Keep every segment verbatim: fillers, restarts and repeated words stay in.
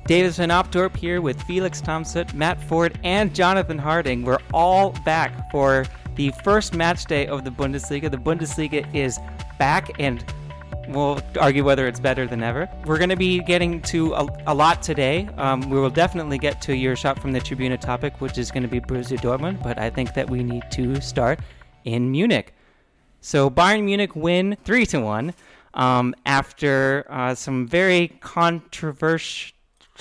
Davis Van Opdorp here with Felix Thompson, Matt Ford, and Jonathan Harding. We're all back for the first match day of the Bundesliga. The Bundesliga is back, and we'll argue whether it's better than ever. We're going to be getting to a, a lot today. Um, we will definitely get to your shot from the Tribuna topic, which is going to be Borussia Dortmund, but I think that we need to start in Munich. So Bayern Munich win three to one um, after uh, some very controversial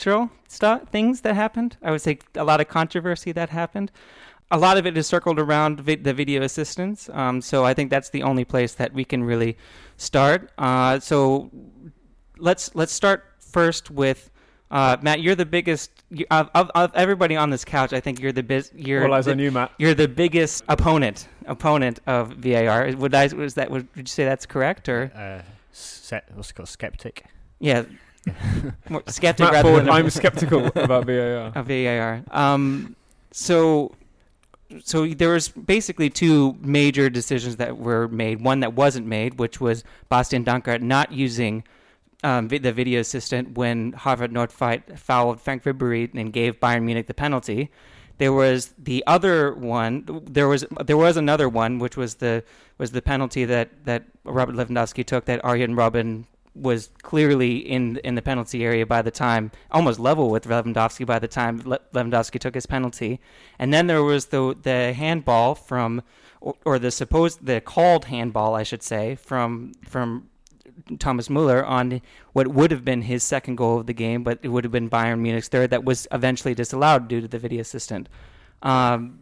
St- things that happened. I would say a lot of controversy that happened. A lot of it is circled around vi- the video assistance. Um, so I think that's the only place that we can really start. Uh, so let's let's start first with uh, Matt. You're the biggest you, of, of of everybody on this couch. I think you're the biz, you're well as the, I knew, Matt. You're the biggest opponent opponent of V A R. Would I was that would, would you say that's correct or uh, se- what's it called, skeptic? Yeah. More skeptic Matt rather Ford, than I'm skeptical about V A R. Of V A R. Um, so, so there was basically two major decisions that were made. One that wasn't made, which was Bastian Dankert not using um, vi- the video assistant when Harvard Nordfight fouled Frank Ribery and gave Bayern Munich the penalty. There was the other one. There was there was another one, which was the was the penalty that, that Robert Lewandowski took that Arjen Robben was clearly in in the penalty area by the time, almost level with Lewandowski by the time Le- Lewandowski took his penalty. And then there was the the handball from, or, or the supposed, the called handball, I should say, from from Thomas Müller on what would have been his second goal of the game, but it would have been Bayern Munich's third, that was eventually disallowed due to the video assistant. Um,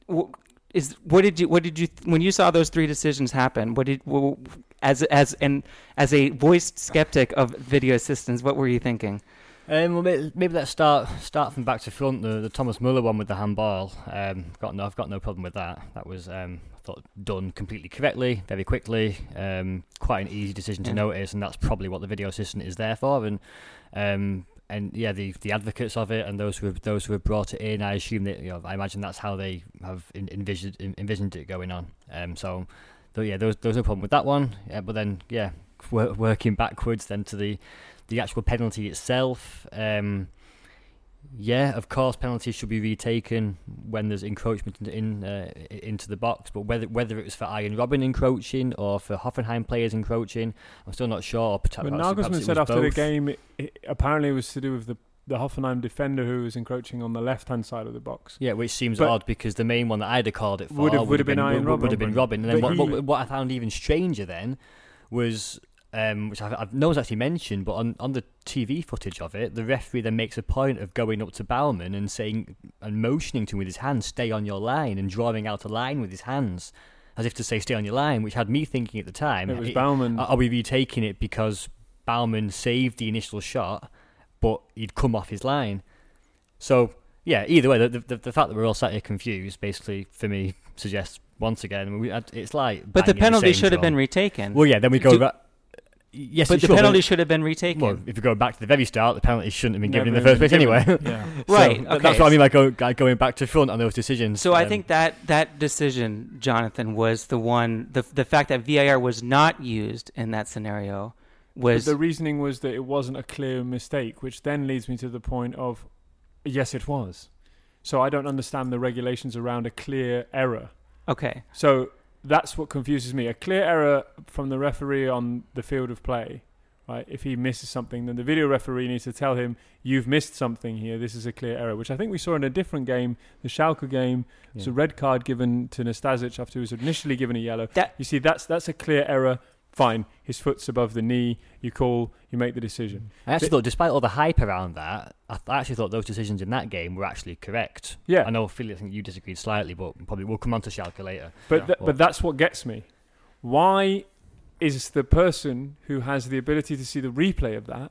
is what did you what did you when you saw those three decisions happen? What did what, as as and as a voiced skeptic of video assistants, what were you thinking? Um, well, maybe, maybe let's start start from back to front. The, the Thomas Müller one with the handball. Um, got no, I've got no problem with that. That was um, I thought done completely correctly, very quickly. Um, quite an easy decision to yeah. notice, and that's probably what the video assistant is there for. And um, and yeah, the the advocates of it and those who have, those who have brought it in, I assume that you know, I imagine that's how they have in, envisioned envisioned it going on. Um, so. So yeah, there was, there was no problem with that one. Yeah, but then, yeah, w- working backwards then to the, the actual penalty itself. Um, yeah, of course, penalties should be retaken when there's encroachment in, in uh, into the box. But whether whether it was for Arjen Robben encroaching or for Hoffenheim players encroaching, I'm still not sure. But Nagelsmann said after both. the game, it, it, apparently it was to do with the the Hoffenheim defender who was encroaching on the left-hand side of the box. Yeah, which seems but odd because the main one that I'd have called it for would have, would have been, been Arjen Robben. Would have been Robben. And then what, he, what, what I found even stranger then was, um, which I've, I've no one's actually mentioned, but on, on the T V footage of it, the referee then makes a point of going up to Baumann and saying and motioning to him with his hands, "Stay on your line," and drawing out a line with his hands, as if to say, "Stay on your line," which had me thinking at the time, it was it, Baumann. Are we retaking it because Baumann saved the initial shot, but he'd come off his line? So, yeah, either way, the, the the fact that we're all sat here confused, basically, for me, suggests, once again, I mean, we, it's like... But the penalty the should have drum. been retaken. Well, yeah, then we go... Do, ra- yes, But the should, penalty should have been retaken. Well, if we go back to the very start, the penalty shouldn't have been Never given in the first place given. anyway. Yeah. so right, okay. That's what I mean by go, going back to front on those decisions. So um, I think that that decision, Jonathan, was the one... The, the fact that V A R was not used in that scenario was... But the reasoning was that it wasn't a clear mistake, which then leads me to the point of... Yes, it was. So I don't understand the regulations around a clear error. Okay. So that's what confuses me. A clear error from the referee on the field of play, right? If he misses something, then the video referee needs to tell him, "You've missed something here. This is a clear error," which I think we saw in a different game, the Schalke game. Yeah. It's a red card given to Nastasic after he was initially given a yellow. That, you see, that's that's a clear error. Fine, his foot's above the knee, you call, you make the decision. I actually but, thought, despite all the hype around that, I, th- I actually thought those decisions in that game were actually correct. Yeah. I know, Philly, I think you disagreed slightly, but probably we'll come on to Schalke later. But yeah. th- but that's what gets me. Why is the person who has the ability to see the replay of that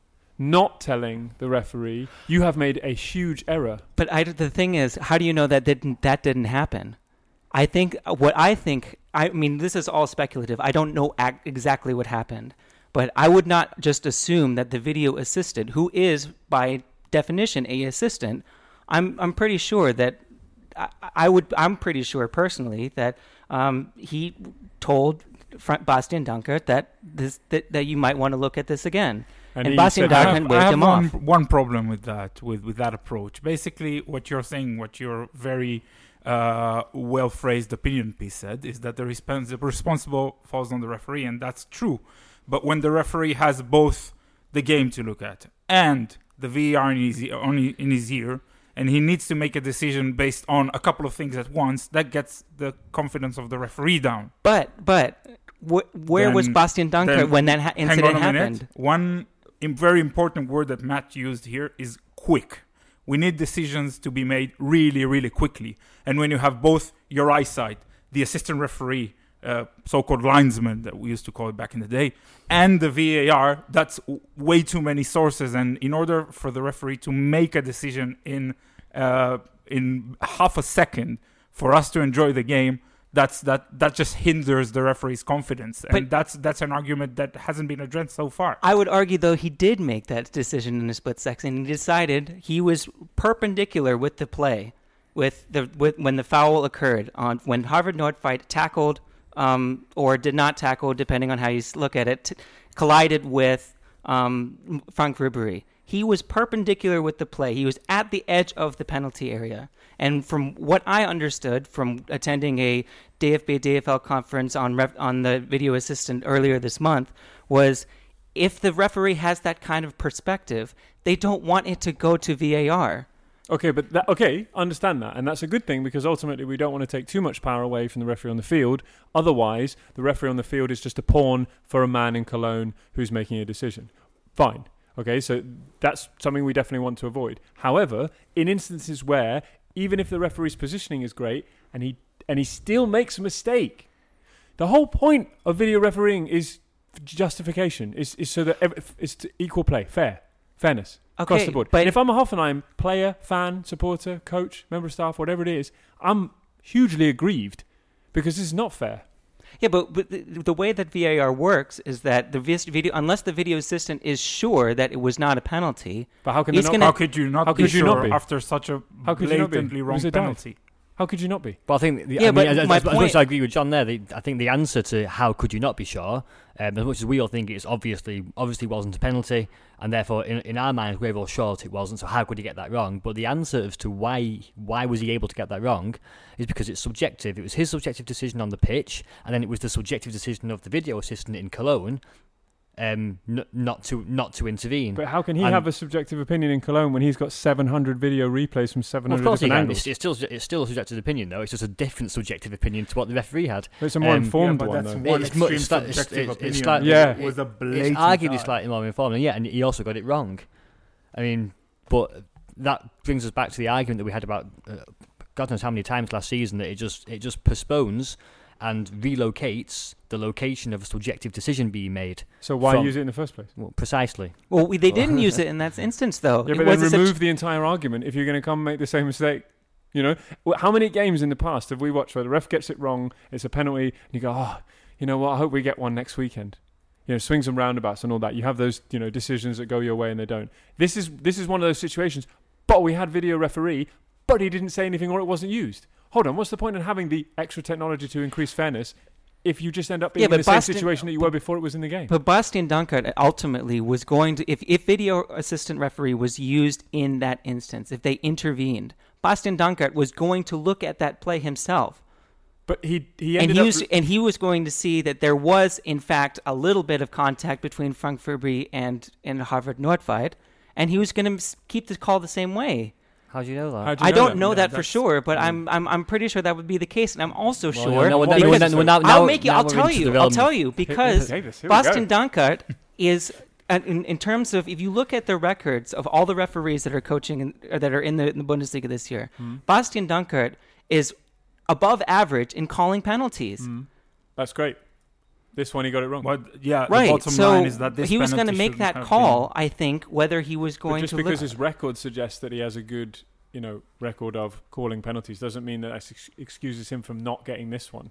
not telling the referee, "You have made a huge error"? But I, the thing is, how do you know that didn't that didn't happen? I think what I think, I mean, this is all speculative. I don't know ac- exactly what happened, but I would not just assume that the video assistant, who is by definition a assistant, I'm I'm pretty sure that I, I would I'm pretty sure personally that um, he told Bastian Dankert that this that, that you might want to look at this again. And, And he Bastien said- I Dahlgren have, waved I have him one, off. one problem with that, with, with that approach. Basically, what you're saying, what your very uh, well-phrased opinion piece said, is that the respons- the responsible falls on the referee, and that's true. But when the referee has both the game to look at and the V A R in his, e- on he- in his ear, and he needs to make a decision based on a couple of things at once, that gets the confidence of the referee down. But but wh- where was Then- Bastien Dankert then when that ha- Hang incident on a minute. happened? One im- very important word that Matt used here is quick. We need decisions to be made really, really quickly. And when you have both your eyesight, the assistant referee, uh, so-called linesman that we used to call it back in the day, and the V A R, that's w- way too many sources. And in order for the referee to make a decision in uh, in half a second for us to enjoy the game, that's that that just hinders the referee's confidence. And But- that's that's an argument that hasn't been addressed so far. I would argue, though, he did make that decision in a split second. He decided he was perpendicular with the play, with the with when the foul occurred on when Harvard Nordfight tackled um, or did not tackle, depending on how you s- look at it, t- collided with um, Frank Ribery. He was perpendicular with the play. He was at the edge of the penalty area. And from what I understood from attending a D F B D F L conference on ref- on the video assistant earlier this month, was if the referee has that kind of perspective, they don't want it to go to V A R. Okay, but that, okay, understand that, and that's a good thing because ultimately we don't want to take too much power away from the referee on the field. Otherwise, the referee on the field is just a pawn for a man in Cologne who's making a decision. Fine. Okay, so that's something we definitely want to avoid. However, in instances where even if the referee's positioning is great and he and he still makes a mistake, the whole point of video refereeing is justification, is is so that every, it's to equal play, fair, fairness. Across Okay, the board. but- And if I'm a Hoffenheim player, fan, supporter, coach, member of staff, whatever it is, I'm hugely aggrieved because this is not fair. Yeah, but, but the, the way that V A R works is that the vis- video, unless the video assistant is sure that it was not a penalty, But how can It's they not? gonna- How could you not How be could you sure not be? after such a How could you not be? blatantly It wrong was a dive. penalty? How could you not be? But I think, the, Yeah, I mean, but as, my as, as much point- as I agree with John there, the, I think the answer to how could you not be sure, um, as much as we all think it's obviously obviously wasn't a penalty, and therefore in, in our minds we're all sure that it wasn't. So how could he get that wrong? But the answer as to why why was he able to get that wrong is because it's subjective. It was his subjective decision on the pitch, and then it was the subjective decision of the video assistant in Cologne, um, n- not to not to intervene. But how can he And- have a subjective opinion in Cologne when he's got seven hundred video replays from seven Well, of hundred course he different can. angles? It's, it's still it's still a subjective opinion though. It's just a different subjective opinion to what the referee had. It's a more um, informed yeah, but one, that's though. one It's mu- extreme it's like- it's- subjective it's- opinion. it's slightly- Yeah. It was a It's blatant arguably dive. slightly more informed, and yeah, and he also got it wrong. I mean, but that brings us back to the argument that we had about uh, God knows how many times last season that it just it just postpones and relocates the location of a subjective decision being made. So why from- use it in the first place? Well, precisely. well, we, they didn't use it in that instance, though. Yeah, It but was then a situ- remove the entire argument if you're going to come and make the same mistake. You know, Well, how many games in the past have we watched where the ref gets it wrong, it's a penalty, and you go, oh, you know what, I hope we get one next weekend. You know, swings and roundabouts and all that. You have those, you know, decisions that go your way and they don't. This is this is one of those situations. But we had video referee, but he didn't say anything or it wasn't used. Hold on, what's the point in having the extra technology to increase fairness if you just end up being Yeah, in but the same Boston- situation that you were before it was in the game? But Bastien Dankert ultimately was going to, if, if video assistant referee was used in that instance, if they intervened, Bastien Dankert was going to look at that play himself. But he he And ended he, up was, and he was going to see that there was, in fact, a little bit of contact between Frank Ribery and, and Harvard Nordfight, and he was going to keep the call the same way. How do you know that? How do you I know don't that? know Yeah, that for that's- sure, but mm. I'm, I'm I'm pretty sure that would be the case, and I'm also Well, sure. no, no, Well, no, because- no, no, I'll now- make you. now I'll we're tell into you. the I'll realm- tell you because Davis, here we Boston go. Dankert is, uh, in in terms of if you look at the records of all the referees that are coaching in, or that are in the, in the Bundesliga this year, Hmm. Bastien Dankert is above average in calling penalties. Mm. That's great. This one he got it wrong. But yeah, the Right. bottom So line is that this he was going to make that call. I think whether he was But going just to because look. his record suggests that he has a good, you know, record of calling penalties doesn't mean that that ex- excuses him from not getting this one.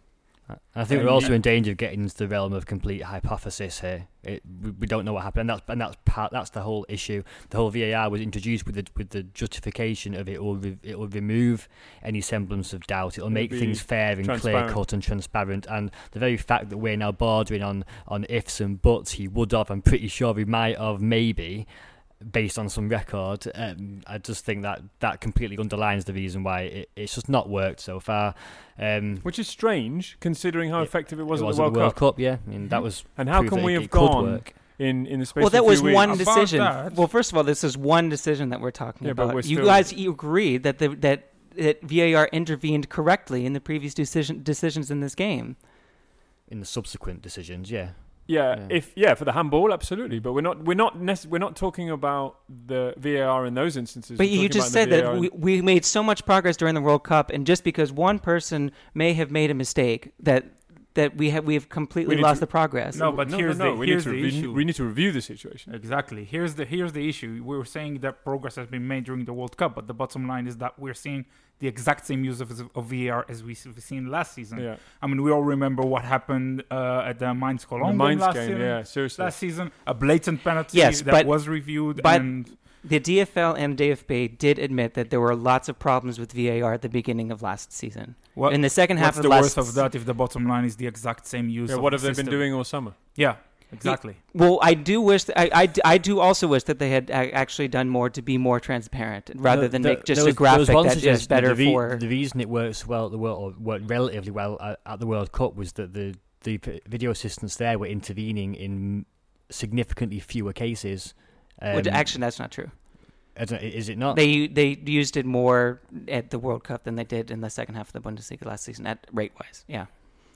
I think And we're also you- in danger of getting into the realm of complete hypothesis here. It, we, we don't know what happened, and that's and that's part. That's the whole issue. The whole V A R was introduced with the with the justification of it will re, it will remove any semblance of doubt. It will It'll make be things fair and clear transparent. cut and transparent. And the very fact that we're now bordering on on ifs and buts, he would have. I'm pretty sure he might have, maybe. Based on some record, um, I just think that that completely underlines the reason why it, it's just not worked so far. Um, Which is strange, considering how It- effective it was it at was the at World, the World Cup. Cup, yeah. I mean, that was And how proof can that we it- have it could gone work. in, in the space Well, of that a was few weeks? one About decision. that- Well, first of all, this is one decision that we're talking Yeah, but about. we're You still- guys, you agreed that the that that V A R intervened correctly in the previous decision decisions in this game. In the subsequent decisions, yeah. Yeah, Yeah. if yeah, for the handball, absolutely. But we're not we're not nec- we're not talking about the V A R in those instances. But We're you talking just about said the V A that R we, we made so much progress during the World Cup, and just because one person may have made a mistake, that that we have we have We completely need lost to- the progress. No, but no, here's no, no. the- we here's need to the re- issue. we need to review the situation. Exactly. Here's the here's the issue. We were saying that progress has been made during the World Cup, but the bottom line is that we're seeing the exact same use of, of V A R as we've seen last season. Yeah, I mean, we all remember what happened uh, at the Mainz the Cologne Mainz last game. season. Yeah, seriously. Last season, a blatant penalty Yes, that but- was reviewed, but- and The D F L and D F B did admit that there were lots of problems with V A R at the beginning of last season. what, In the second half what's of the last worth of that if the bottom line is the exact same use Yeah, of what the have they been system? doing all summer? Yeah, exactly. Well, I do wish that, I, I, I do also wish that they had a- actually done more to be more transparent rather The- than the- make just there a was- there was graphic one that is suggestion that better the, re- for. the reason it works well at the world, or worked relatively well at, at the World Cup was that the the p- video assistants there were intervening in significantly fewer cases. Um, Which actually, that's not true. I don't- is it not? They they used it more at the World Cup than they did in the second half of the Bundesliga last season, at rate wise. Yeah.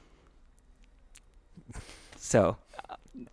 So, uh,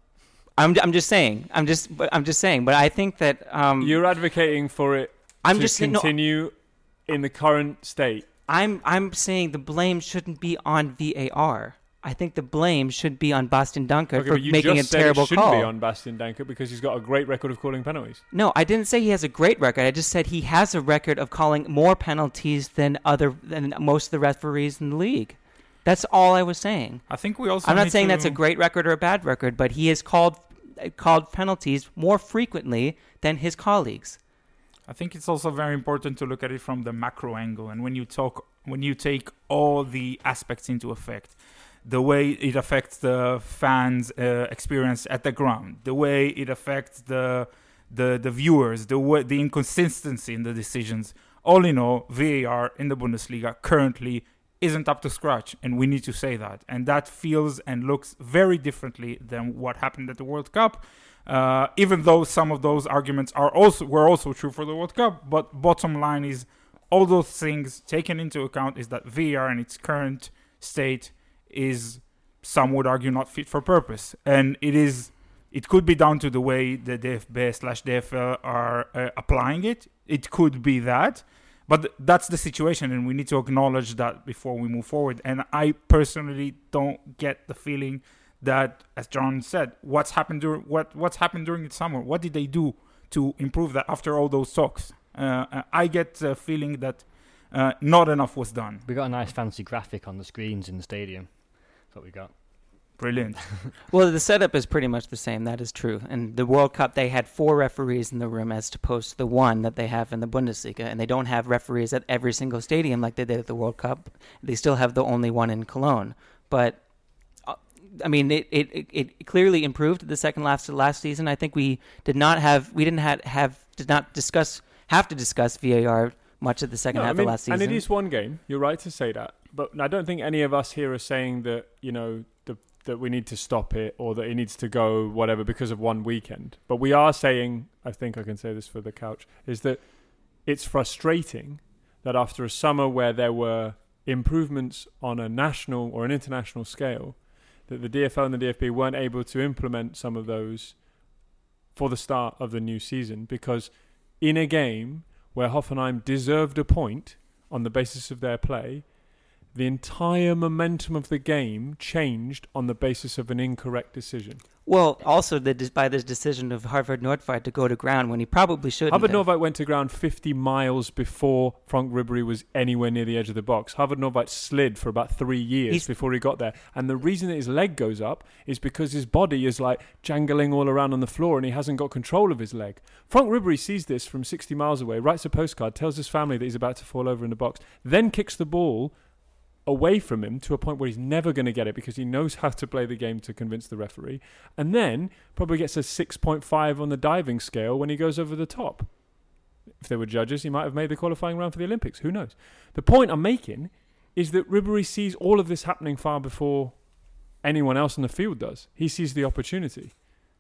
I'm I'm just saying. I'm just but I'm just saying. But I think that um, You're advocating for it I'm to just saying, no, continue in the current state. I'm I'm saying the blame shouldn't be on V A R. I think the blame should be on Boston Dunker Okay, for but you making just a said terrible it shouldn't call. be on Bastian Danker because he's got a great record of calling penalties. No, I didn't say he has a great record. I just said he has a record of calling more penalties than other than most of the referees in the league. That's all I was saying. I think we also. I'm not need saying to, that's a great record or a bad record, but he has called uh, called penalties more frequently than his colleagues. I think it's also very important to look at it from the macro angle, and when you talk, when you take all the aspects into effect, the way it affects the fans' uh, experience at the ground, the way it affects the the the viewers, the way, the inconsistency in the decisions. All in all, V A R in the Bundesliga currently isn't up to scratch, and we need to say that. And that feels and looks very differently than what happened at the World Cup. Uh, even though some of those arguments are also were also true for the World Cup, but bottom line is all those things taken into account is that V A R in its current state is, some would argue, not fit for purpose, and it is. It could be down to the way the D F B slash D F L are uh, applying it. It could be that, but th- that's the situation, and we need to acknowledge that before we move forward. And I personally don't get the feeling that, as John said, what's happened during what what's happened during the summer? What did they do to improve that after all those talks? Uh, I get the feeling that uh, not enough was done. We got a nice fancy graphic on the screens in the stadium. That's what we got. Brilliant. Well, the setup is pretty much the same. That is true. And the World Cup, they had four referees in the room as opposed to the one that they have in the Bundesliga. And they don't have referees at every single stadium like they did at the World Cup. They still have the only one in Cologne. But, uh, I mean, it, it, it, it clearly improved the second last last season. I think we did not have, we didn't have, have did not discuss, have to discuss V A R much at the second No, half I mean, of last season. and it is one game. You're right to say that. But I don't think any of us here are saying that, you know, the that we need to stop it or that it needs to go, whatever, because of one weekend. But we are saying, I think I can say this for the couch, is that it's frustrating that after a summer where there were improvements on a national or an international scale, that the D F L and the D F B weren't able to implement some of those for the start of the new season, because in a game where Hoffenheim deserved a point on the basis of their play, the entire momentum of the game changed on the basis of an incorrect decision. Well, also the, by this decision of Harvard Nordtveit to go to ground when he probably shouldn't. Harvard have. Nordtveit went to ground fifty miles before Frank Ribery was anywhere near the edge of the box. Harvard Nordtveit slid for about three years He's before he got there. And the reason that his leg goes up is because his body is like jangling all around on the floor and he hasn't got control of his leg. Frank Ribery sees this from sixty miles away, writes a postcard, tells his family that he's about to fall over in the box, then kicks the ball away from him to a point where he's never going to get it because he knows how to play the game to convince the referee, and then probably gets a six point five on the diving scale when he goes over the top. If there were judges, he might have made the qualifying round for the Olympics. Who knows? The point I'm making is that Ribery sees all of this happening far before anyone else in the field does. He sees the opportunity.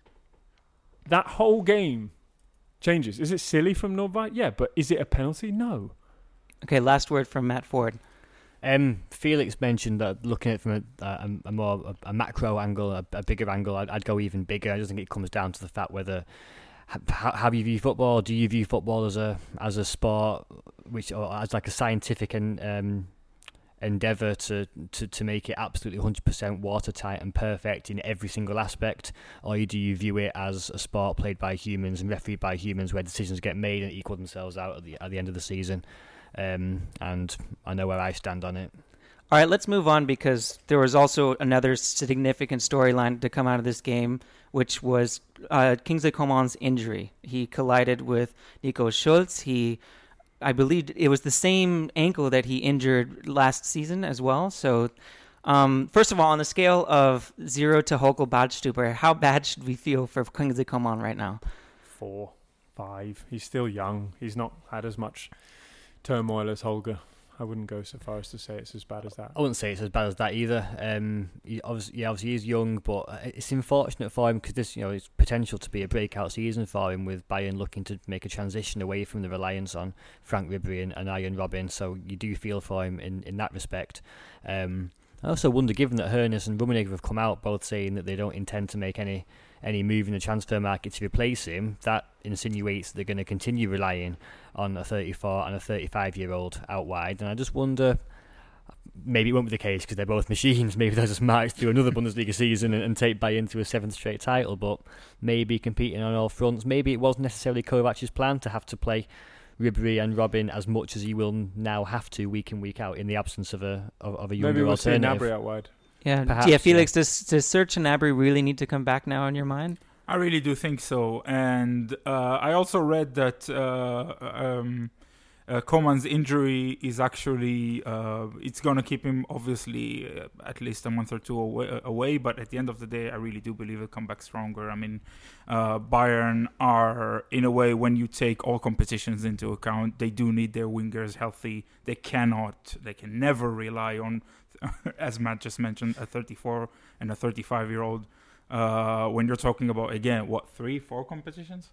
That whole game changes. Is it silly from Nordtveit? Yeah, but is it a penalty? No. Okay, last word from Matt Ford. Um, Felix mentioned that looking at it from a, a, a more a, a macro angle, a, a bigger angle, I'd, I'd go even bigger. I just think it comes down to the fact whether how, how you view football. Do you view football as a as a sport, which or as like a scientific and um, endeavour to, to, to make it absolutely one hundred percent watertight and perfect in every single aspect, or do you view it as a sport played by humans and refereed by humans, where decisions get made and equal themselves out at the at the end of the season? Um, and I know where I stand on it. All right, let's move on because there was also another significant storyline to come out of this game, which was uh, Kingsley Coman's injury. He collided with Nico Schulz. He, I believe it was the same ankle that he injured last season as well. So, um, first of all, on the scale of zero to Holger Badstuber, how bad should we feel for Kingsley Coman right now? Four, five. He's still young. He's not had as much turmoil as Holger. I wouldn't go so far as to say it's as bad as that. I wouldn't say it's as bad as that either. Um, he obviously, yeah, obviously he's young, but it's unfortunate for him because this, you know, it's potential to be a breakout season for him with Bayern looking to make a transition away from the reliance on Frank Ribery and, and Arjen Robben. So you do feel for him in, in that respect. Um, I also wonder, given that Hoeneß and Rummenigge have come out both saying that they don't intend to make any any move in the transfer market to replace him, that insinuates they're going to continue relying on a thirty-four and a thirty-five-year-old out wide. And I just wonder, maybe it won't be the case because they're both machines. Maybe they'll just march through another Bundesliga season and, and take Bayern to a seventh straight title, but maybe competing on all fronts. Maybe it wasn't necessarily Kovac's plan to have to play Ribery and Robben as much as he will now have to week in, week out in the absence of a of, of a younger maybe we'll alternative. See Gnabry out wide. Yeah, Perhaps, yeah. Felix, yeah. does does Serge Gnabry really need to come back now in your mind? I really do think so, and uh, I also read that uh, um, uh, Coman's injury is actually uh, it's going to keep him obviously uh, at least a month or two away, away. But at the end of the day, I really do believe he'll come back stronger. I mean, uh, Bayern are in a way, when you take all competitions into account, they do need their wingers healthy. They cannot, they can never rely on, as Matt just mentioned, a thirty-four and a thirty-five-year-old. Uh, when you're talking about, again, what, three, four competitions?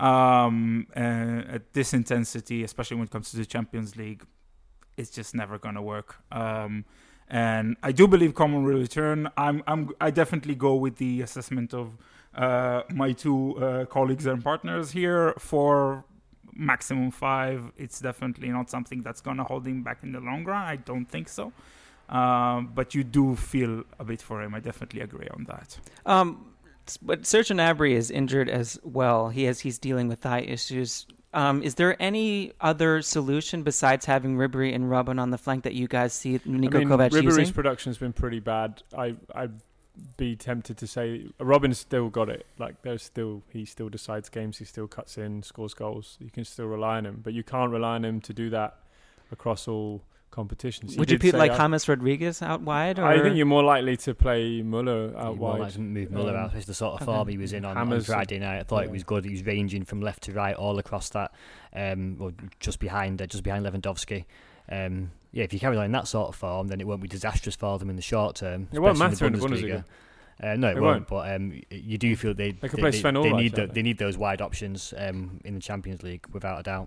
Um, and at this intensity, especially when it comes to the Champions League, it's just never going to work. Um, and I do believe Coman will return. I'm, I'm, I definitely go with the assessment of uh, my two uh, colleagues and partners here for maximum five. It's definitely not something that's going to hold him back in the long run. I don't think so. Um, but you do feel a bit for him. I definitely agree on that. Um, but Serge Gnabry is injured as well. He has he's dealing with thigh issues. Um, is there any other solution besides having Ribery and Robben on the flank that you guys see Niko I mean, Kovac Ribery's using? production's been pretty bad. I I'd be tempted to say Robben's still got it. Like there's still he still decides games. He still cuts in, scores goals. You can still rely on him, but you can't rely on him to do that across all competitions. Would you put like James Rodriguez out wide? Or? I think you're more likely to play Muller out You're more wide. likely to move Muller Um, out. It's the sort of okay. form he was in on, on Hammers- Friday night. I thought yeah. it was good. He was ranging from left to right all across that, um, or just behind, uh, just behind Lewandowski. Um, yeah, if you carry on in that sort of form, then it won't be disastrous for them in the short term. It won't especially matter in the Bundesliga. Uh, no, it, It won't. won't. But um, you do feel they They could they, play they, Sven they Ulreich, need the, don't they? they need those wide options um, in the Champions League without a doubt.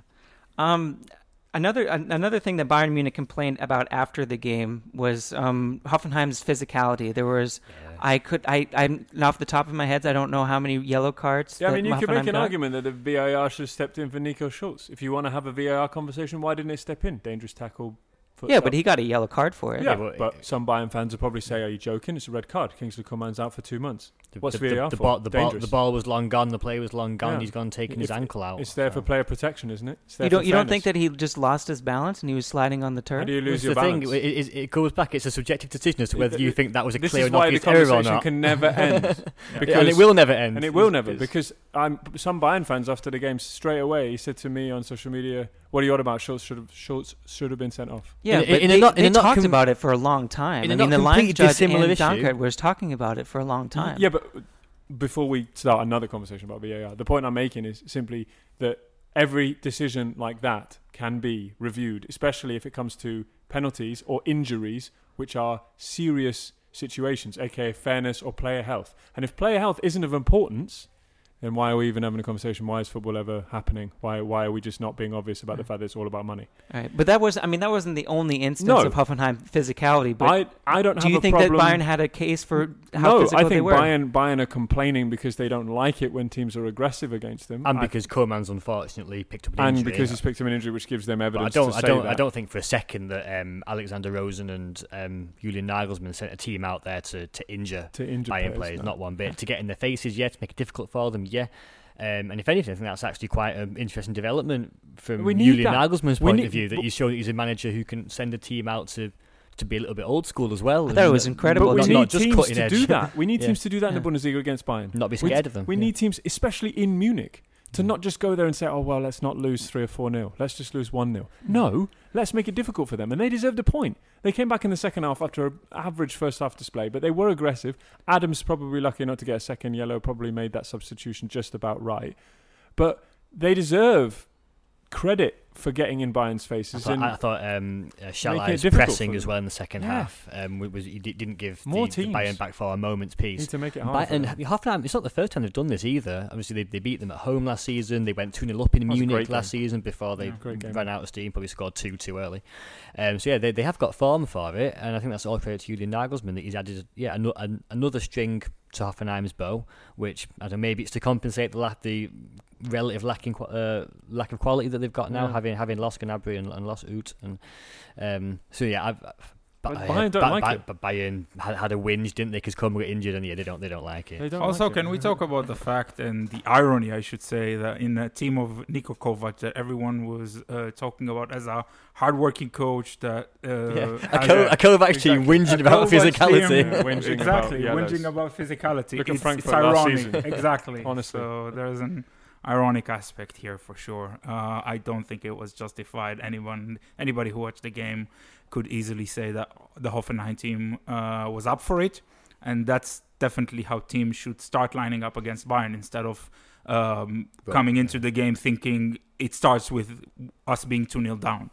Um, another an- another thing that Bayern Munich complained about after the game was um, Hoffenheim's physicality. There was, Yeah. I could, I, I'm off the top of my head, I don't know how many yellow cards. Yeah, I that mean, you could make Hoffenheim an got. argument that the V A R should have stepped in for Nico Schulz. If you want to have a V A R conversation, why didn't it step in? Dangerous tackle, Foot Yeah, sub. but he got a yellow card for it. Yeah, Yeah, but- but some Bayern fans will probably say, "Are you joking? It's a red card. Kingsley Coman's out for two months." The, What's the, V A R the, the, for? ball, the, ball, Dangerous. the ball was long gone. The play was long gone. Yeah. He's gone taking his If- ankle out. It's there so. for player protection, isn't it? It's there You don't for you don't think fairness. that he just lost his balance and he was sliding on the turf? How do you lose That's your the balance? thing. It, it, it goes back. It's a subjective decision as to whether It- you it- think that was a This clear is and why the obvious error or conversation not. can never end. Because and it will never end. And it will It's- never, it's- because I'm, some Bayern fans after the game straight away, he said to me on social media, "What are you on about? Schultz should have Schultz should have been sent off." Yeah, In a- but in a they, not- in they a not talked com- about it for a long time. in I a mean, not the line completely judge dissimilar and issue. Dunkert was talking about it for a long time. Yeah, but before we start another conversation about V A R, the point I'm making is simply that every decision like that can be reviewed, especially if it comes to penalties or injuries, which are serious situations, aka fairness or player health. And if player health isn't of importance, then why are we even having a conversation? Why is football ever happening? Why why are we just not being obvious about the fact that it's all about money? Right. But that was, I mean, that wasn't the only instance No. of Hoffenheim physicality. But I I don't do have you a think problem. that Bayern had a case for how no, physical I they think were? Bayern Bayern are complaining because they don't like it when teams are aggressive against them, and I- because Koeman's unfortunately picked up an and injury. because he's picked up an injury, which gives them But evidence. I don't, to I say don't, that. I don't think for a second that um, Alexander Rosen and um, Julian Nagelsmann sent a team out there to, to injure to injure Bayern players, players, no. not one bit. To get in their faces, yeah, to make it difficult for them, yeah. Um, and if anything, I think that's actually quite an interesting development from We need Julian that. Nagelsmann's We point need- of view, that but- you show that he's a manager who can send a team out to, to be a little bit old school as well. I thought it and was not- incredible. But we not, need not just teams cutting to edge. do that. We need Yeah. teams to do that in Yeah. the Bundesliga against Bayern. Not be We- scared of them. We yeah. need teams, especially in Munich, to not just go there and say, "Oh well, let's not lose three or four nil. Let's just lose one nil." No, let's make it difficult for them, and they deserved a point. They came back in the second half after an average first half display, but they were aggressive. Adams probably lucky not to get a second yellow. Probably made that substitution just about right, but they deserve credit for getting in Bayern's I faces. thought, and I thought um, uh, Making it Schalai's difficult pressing for as them. well in the second Yeah. half um, was he di- didn't give More the, the teams. Bayern back for a moment's peace. need to make it hard. Bay- for and them. Hoffenheim, it's not the first time they've done this either. Obviously, they, they beat them at home last season. They went two nil up in That was a Munich great last game. season before they Yeah, great game. ran out of steam, probably scored two too early. Um, so, yeah, they, they have got form for it, and I think that's all credit to Julian Nagelsmann that he's added yeah, an, an, another string to Hoffenheim's bow, which, I don't know, maybe it's to compensate the, la- the relative lacking qu- uh, lack of quality that they've got now, Yeah. having having lost Gnabry and, and lost Ut. And, um, so, yeah, I've... But Ba- Bayern don't Ba- like Ba- it. Ba- Bayern had, had a whinge, didn't they? Because Coman got injured, and yeah, they don't they don't like it. They don't Also, like it. can we talk about the fact and the irony, I should say, that in a team of Niko Kovac that everyone was uh, talking about as a hardworking coach that uh, Yeah. A, has Co- a Kovac team whinging a about Kovac physicality. team, Whinging exactly, about whinging yellows. about physicality. Look at it's, Frankfurt it's last ironic, season. exactly. Honestly. so there's an ironic aspect here for sure. Uh, I don't think it was justified. Anyone, anybody who watched the game could easily say that the Hoffenheim team uh, was up for it, and that's definitely how teams should start lining up against Bayern instead of um, Right. coming into the game thinking it starts with us being two nil down.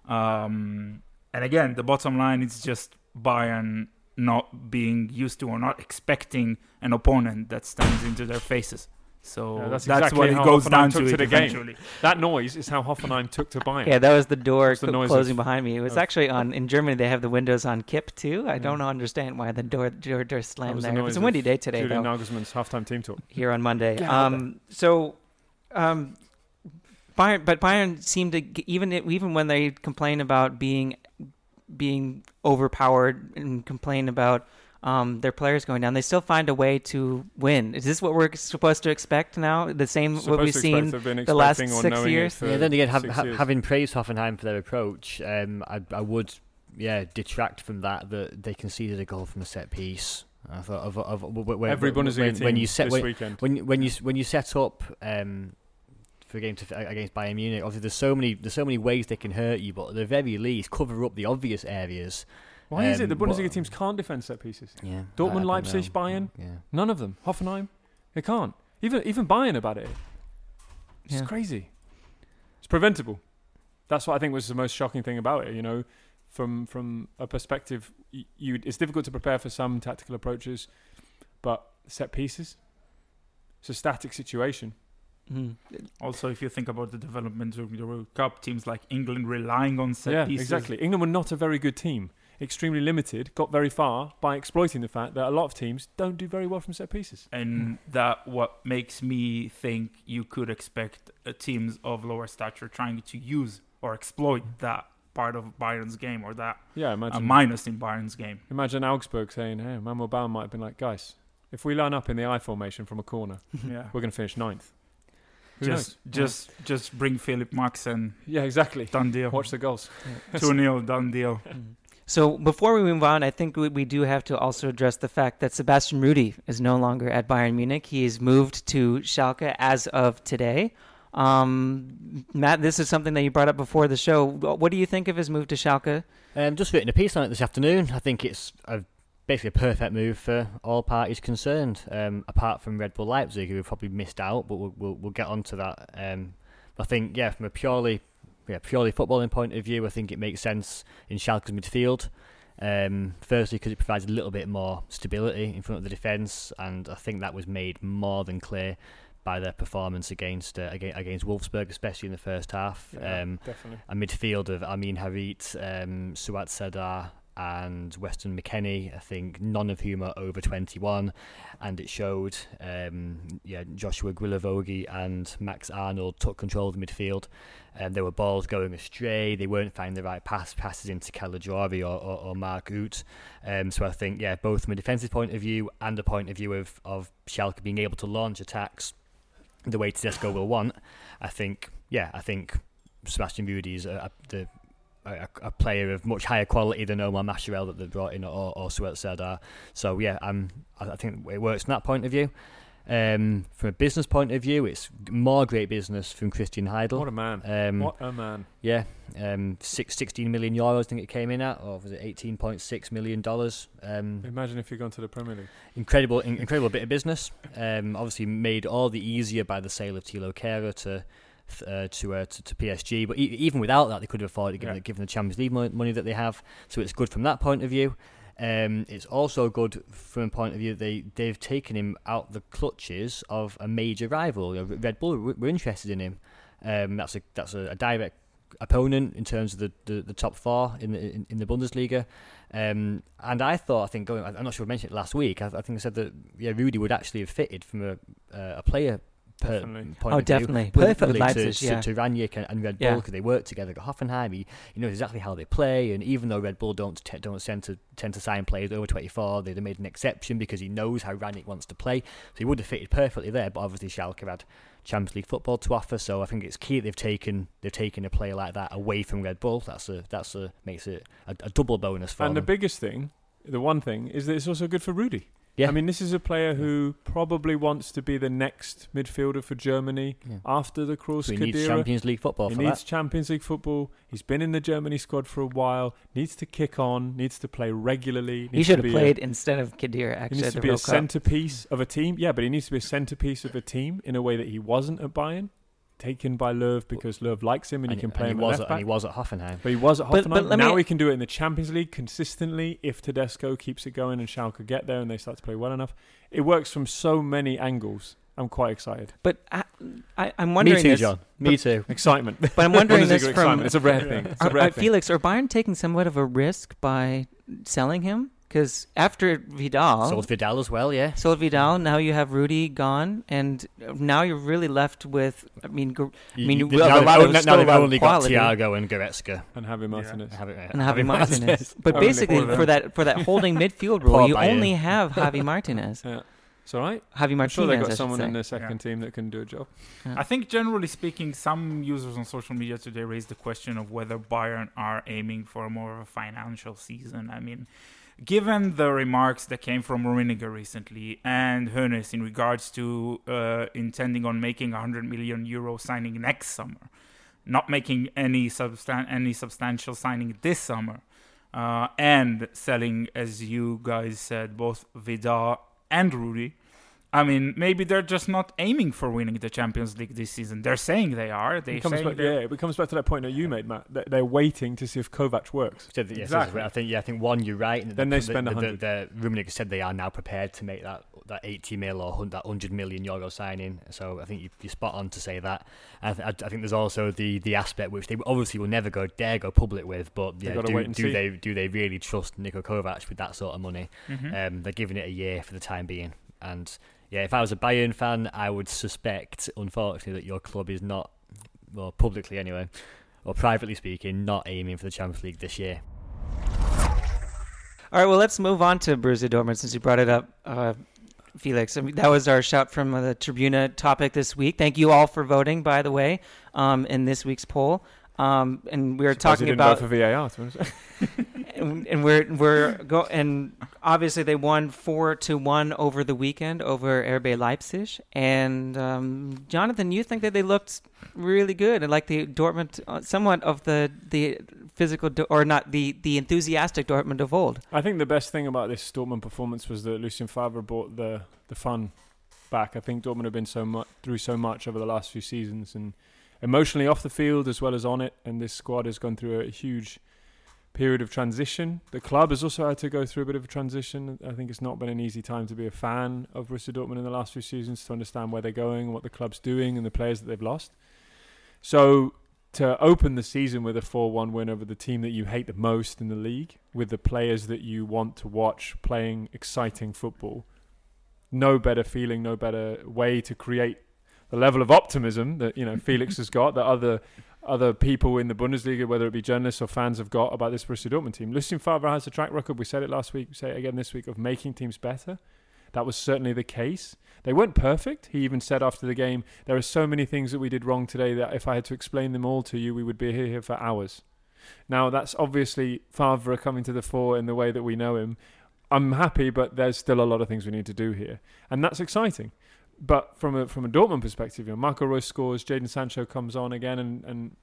Um, and again, the bottom line is just Bayern not being used to or not expecting an opponent that stands into their faces. So Yeah, that's that's, exactly what it how goes Hoffenheim down took to, to it the game. eventually. That noise is how Hoffenheim took to Bayern. Yeah, that was the door It's the cl- noise closing of- behind me. It was of- actually on in Germany. They have the windows on Kipp too. I Yeah. don't understand why the door door, door That slammed was the there. noise It's a of windy day today, Julian though. Nagelsmann's halftime team talk. Here on Monday. Get out Um, so, um, Bayern, but Bayern seemed to g- even even when they complain about being being overpowered and complain about um, their players going down, they still find a way to win. Is this what we're supposed to expect now? The same what Supposed we've to seen expect, have been the last expecting or six knowing it years? for Yeah, then again, have, six ha- years. having praised Hoffenheim for their approach, um, I, I would, yeah, detract from that that they conceded a goal from a set piece. I thought of, of, of when, Every when, Bundesliga when, team when you set this when, weekend. when when you when you set up um, for a game to, against Bayern Munich, obviously there's so many there's so many ways they can hurt you, but at the very least cover up the obvious areas. Why is it um, the Bundesliga but- teams can't defend set pieces? Yeah, Dortmund, I don't Leipzig, know. Bayern? Yeah. None of them. Hoffenheim, they can't. Even even Bayern about it. It's Yeah. crazy. It's preventable. That's what I think was the most shocking thing about it. You know, from from a perspective, y- you it's difficult to prepare for some tactical approaches, but set pieces, it's a static situation. Mhm. Also, if you think about the development of the World Cup, teams like England relying on set yeah, pieces. exactly. England were not a very good team. Extremely limited. Got very far by exploiting the fact that a lot of teams don't do very well from set pieces. And that what makes me think you could expect uh, teams of lower stature trying to use or exploit that part of Bayern's game, or that Yeah, a imagine minus in Bayern's game. imagine Augsburg saying, "Hey, Manuel Bauer might have been like, guys, if we line up in the I formation from a corner, Yeah, we're going to finish ninth." Who just knows? just just bring Philip Max and Yeah, exactly. done deal. Watch the goals. two nil, done deal. So before we move on, I think we, we do have to also address the fact that Sebastian Rudy is no longer at Bayern Munich. He is moved to Schalke as of today. Um, Matt, this is something that you brought up before the show. What do you think of his move to Schalke? Um, just written a piece on it this afternoon. I think it's a, basically a perfect move for all parties concerned, um, apart from Red Bull Leipzig, who have probably missed out, but we'll, we'll, we'll get on to that. Um, I think, yeah, from a purely yeah, purely footballing point of view, I think it makes sense in Schalke's midfield. Um, firstly, because it provides a little bit more stability in front of the defence, and I think that was made more than clear by their performance against uh, against, against Wolfsburg, especially in the first half. Yeah, um, definitely. A midfield of Amin Harit, um, Suat Serdar and Weston McKennie, I think none of whom are over twenty-one, and it showed um, yeah, Joshua Guilavogui and Max Arnold took control of the midfield, and um, there were balls going astray, they weren't finding the right pass passes into Calagiori or, or, or Mark Uth. Um, so I think, yeah, both from a defensive point of view and a point of view of, of Schalke being able to launch attacks the way Tedesco will want, I think, yeah, I think Sebastian Rudy is a, a, the A, a player of much higher quality than Omar Mascherel that they brought in, or, or Suat Serdar. So yeah, um, I, I think it works from that point of view. Um, from a business point of view, it's more great business from Christian Heidel. What a man. Um, what a man. Yeah, um, six, sixteen million euros, I think it came in at, or was it eighteen point six million dollars? Um, Imagine if you'd gone to the Premier League. incredible, in, incredible bit of business. Um, obviously made all the easier by the sale of Thilo Kehrer to. Uh, to, uh, to to P S G, but e- even without that, they could have afforded given, Yeah. the, given the Champions League mo- money that they have. So it's good from that point of view. Um, it's also good from a point of view they they've taken him out the clutches of a major rival. You know, Red Bull were, were interested in him. Um, that's a that's a, a direct opponent in terms of the, the, the top four in the in, in the Bundesliga. Um, and I thought, I think going, I'm not sure I mentioned it last week. I, I think I said that yeah, Rudy would actually have fitted from a uh, a player. Per Definitely. point Oh, of view, definitely. With- with perfectly Leipzig, to, yeah. to, to Ranić and, and Red Bull Yeah. because they work together. Got Hoffenheim, he, he knows exactly how they play, and even though Red Bull don't t- don't tend to tend to sign players over twenty-four, they, they made an exception because he knows how Ranić wants to play, so he would have fitted perfectly there. But obviously Schalke had Champions League football to offer, so I think it's key that they've taken they've taken a player like that away from Red Bull. That's a that's a makes it a, a double bonus for And them. the biggest thing, the one thing, is that it's also good for Rudy. Yeah. I mean, this is a player who probably wants to be the next midfielder for Germany Yeah. after the Kroos So he needs Kadira. Champions League football He for needs that. Champions League football. He's been in the Germany squad for a while. Needs to kick on. Needs to play regularly. He needs should to have be a- played instead of Khedira, He actually, needs at to the be a World Cup. centerpiece of a team. Yeah, but he needs to be a centerpiece of a team in a way that he wasn't at Bayern. Taken by Löw because Löw likes him and, he can play and him he at was left at, and back. he was at Hoffenheim. But he was at But- Hoffenheim. but let now me- he can do it in the Champions League consistently if Tedesco keeps it going and Schalke get there and they start to play well enough. It works from so many angles. I'm quite excited. But I, I, I'm wondering Me too, this, John. Me too. Excitement. but I'm wondering this Bundesliga from excitement. It's a rare thing. It's a Are, rare are, thing. Felix, are Bayern taking somewhat of a risk by selling him? Because after Vidal, Sold Vidal as well, yeah. sold Vidal, now you have Rudy gone, and now you're really left with. I mean, gr- You- mean, you- we have now a lot they've, of- now still they've a lot of only got quality. Thiago and Goretzka. And Javi Martinez. Have it, and Javi Martinez. But Only basically, four of for them. that for that holding midfield role, Poor you Bayern. only have Javi Martinez. Yeah. It's all right. Javi I'm Martinez. sure they've I got should someone say. in their second team that can do a job. I think generally speaking, some users on social media today raised the question of whether Bayern are aiming for more of a financial season. I mean, given the remarks that came from Rummenigge recently and Hoeneß in regards to uh, intending on making a one hundred million euro signing next summer, not making any substan- any substantial signing this summer, uh, and selling, as you guys said, both Vidal and Rudy, I mean, maybe they're just not aiming for winning the Champions League this season. They're saying they are. They It comes saying back, they're- yeah, it comes back to that point that you made, Matt. That they're waiting to see if Kovac works. So, yes, Exactly. I think yeah, I think one, you're right. And Then the, they spend the, one the, hundred. the, the Rummenigge said they are now prepared to make that that eighty mil or hun- that one hundred million euro signing. So I think you, you're spot on to say that. I, th- I, I think there's also the, the aspect which they obviously will never go dare go public with, but They've yeah, gotta do, wait and do see. they do they really trust Niko Kovac with that sort of money? Mhm. Um, they're giving it a year for the time being, and yeah, if I was a Bayern fan, I would suspect, unfortunately, that your club is not, well, publicly anyway, or privately speaking, not aiming for the Champions League this year. All right, well, let's move on to Borussia Dortmund since you brought it up, uh, Felix. I mean, that was our shout from uh, the Tribuna topic this week. Thank you all for voting, by the way, um, in this week's poll. Um, and we were talking about for V A R, and, and we're we're go and obviously they won four to one over the weekend over R B Leipzig. And um, Jonathan, you think that they looked really good and like the Dortmund, uh, somewhat of the the physical do- or not the the enthusiastic Dortmund of old. I think the best thing about this Dortmund performance was that Lucien Favre brought the the fun back. I think Dortmund have been so much through so much over the last few seasons, and emotionally off the field as well as on it, and this squad has gone through a huge period of transition. The club has also had to go through a bit of a transition. I think it's not been an easy time to be a fan of Borussia Dortmund in the last few seasons, to understand where they're going, what the club's doing, and the players that they've lost. So to open the season with a four one win over the team that you hate the most in the league, with the players that you want to watch playing exciting football, no better feeling, no better way to create the level of optimism that, you know, Felix has got, that other other people in the Bundesliga, whether it be journalists or fans, have got about this Borussia Dortmund team. Lucien Favre has a track record, we said it last week, we say it again this week, of making teams better. That was certainly the case. They weren't perfect. He even said after the game, there are so many things that we did wrong today that if I had to explain them all to you, we would be here for hours. Now, that's obviously Favre coming to the fore in the way that we know him. I'm happy, but there's still a lot of things we need to do here. And that's exciting. But from a from a Dortmund perspective, you know, Marco Reus scores, Jadon Sancho comes on again and, and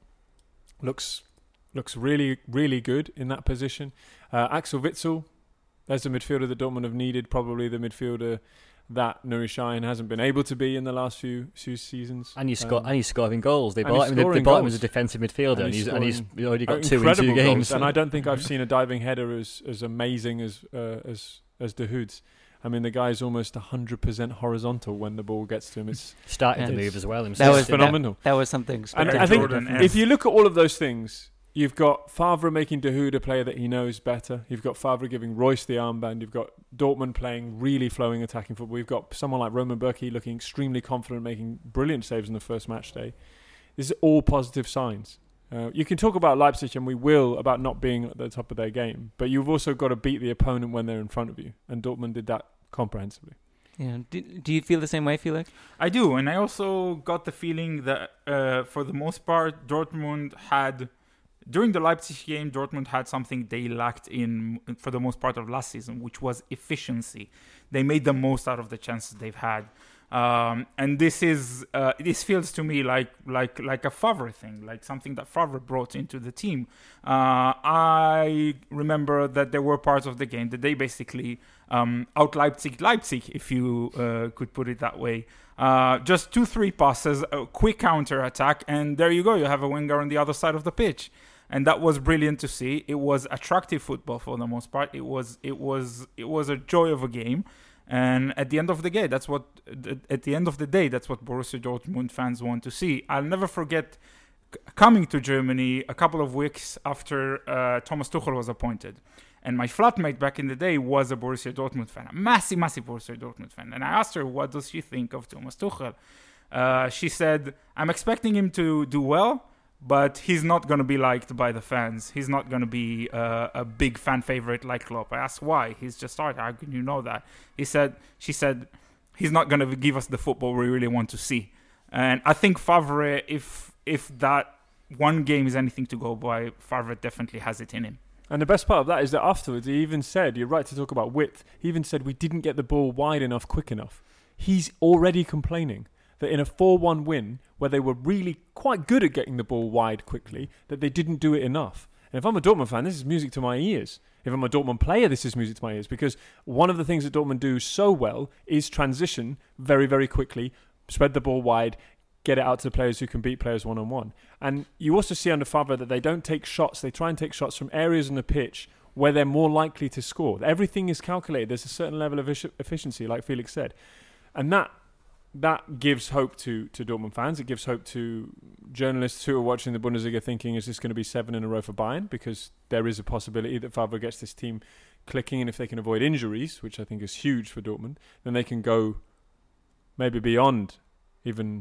looks looks really, really good in that position. Uh, Axel Witsel, there's the midfielder that Dortmund have needed, probably the midfielder that Nuri Sahin hasn't been able to be in the last few few seasons. And he's, um, sco- and he's scoring goals. They and bought, he's him, they, they scoring bought him goals. as a defensive midfielder, and, And he's he's, and he's scoring already got two in incredible two games. goals. And I don't think I've seen a diving header as, as amazing as uh, as as De Hood's. I mean, the guy's almost one hundred percent horizontal when the ball gets to him. It's starting Yeah. to move as well That himself. was phenomenal. That, that was something And spectacular. I think Jordan if F. you look at all of those things, you've got Favre making De Hood a player that he knows better. You've got Favre giving Royce the armband. You've got Dortmund playing really flowing attacking football. You've got someone like Roman Bürki looking extremely confident, making brilliant saves in the first match day. This is all positive signs. Uh, you can talk about Leipzig, and we will, about not being at the top of their game, but you've also got to beat the opponent when they're in front of you, and Dortmund did that comprehensively. Yeah. Do, do you feel the same way, Felix? I do, and I also got the feeling that uh, for the most part, Dortmund had, during the Leipzig game, Dortmund had something they lacked in for the most part of last season, which was efficiency. They made the most out of the chances they've had. Um, and this is uh, this feels to me like like like a Favre thing, like something that Favre brought into the team. Uh, I remember that there were parts of the game that they basically um, out Leipzig Leipzig, if you uh, could put it that way. Uh, just two, three passes, a quick counter attack, and there you go. You have a winger on the other side of the pitch, and that was brilliant to see. It was attractive football for the most part. It was it was it was a joy of a game. And at the end of the day, that's what. At the end of the day, that's what Borussia Dortmund fans want to see. I'll never forget c- coming to Germany a couple of weeks after uh, Thomas Tuchel was appointed, and my flatmate back in the day was a Borussia Dortmund fan, a massive, massive Borussia Dortmund fan. And I asked her, "What does she think of Thomas Tuchel?" Uh, she said, "I'm expecting him to do well, but he's not going to be liked by the fans. He's not going to be uh, a big fan favorite like Klopp." I asked why. He's just started. How can you know that? He said, she said, he's not going to give us the football we really want to see. And I think Favre, if if that one game is anything to go by, Favre definitely has it in him. And the best part of that is that afterwards, he even said, you're right to talk about width, he even said we didn't get the ball wide enough, quick enough. He's already complaining that in a four one win, where they were really quite good at getting the ball wide quickly, that they didn't do it enough. And if I'm a Dortmund fan, this is music to my ears. If I'm a Dortmund player, this is music to my ears, because one of the things that Dortmund do so well is transition very, very quickly, spread the ball wide, get it out to the players who can beat players one-on-one. And you also see under Favre that they don't take shots. They try and take shots from areas on the pitch where they're more likely to score. Everything is calculated. There's a certain level of efficiency, like Felix said. And that that gives hope to, to Dortmund fans. It gives hope to journalists who are watching the Bundesliga thinking, is this going to be seven in a row for Bayern? Because there is a possibility that Favre gets this team clicking, and if they can avoid injuries, which I think is huge for Dortmund, then they can go maybe beyond even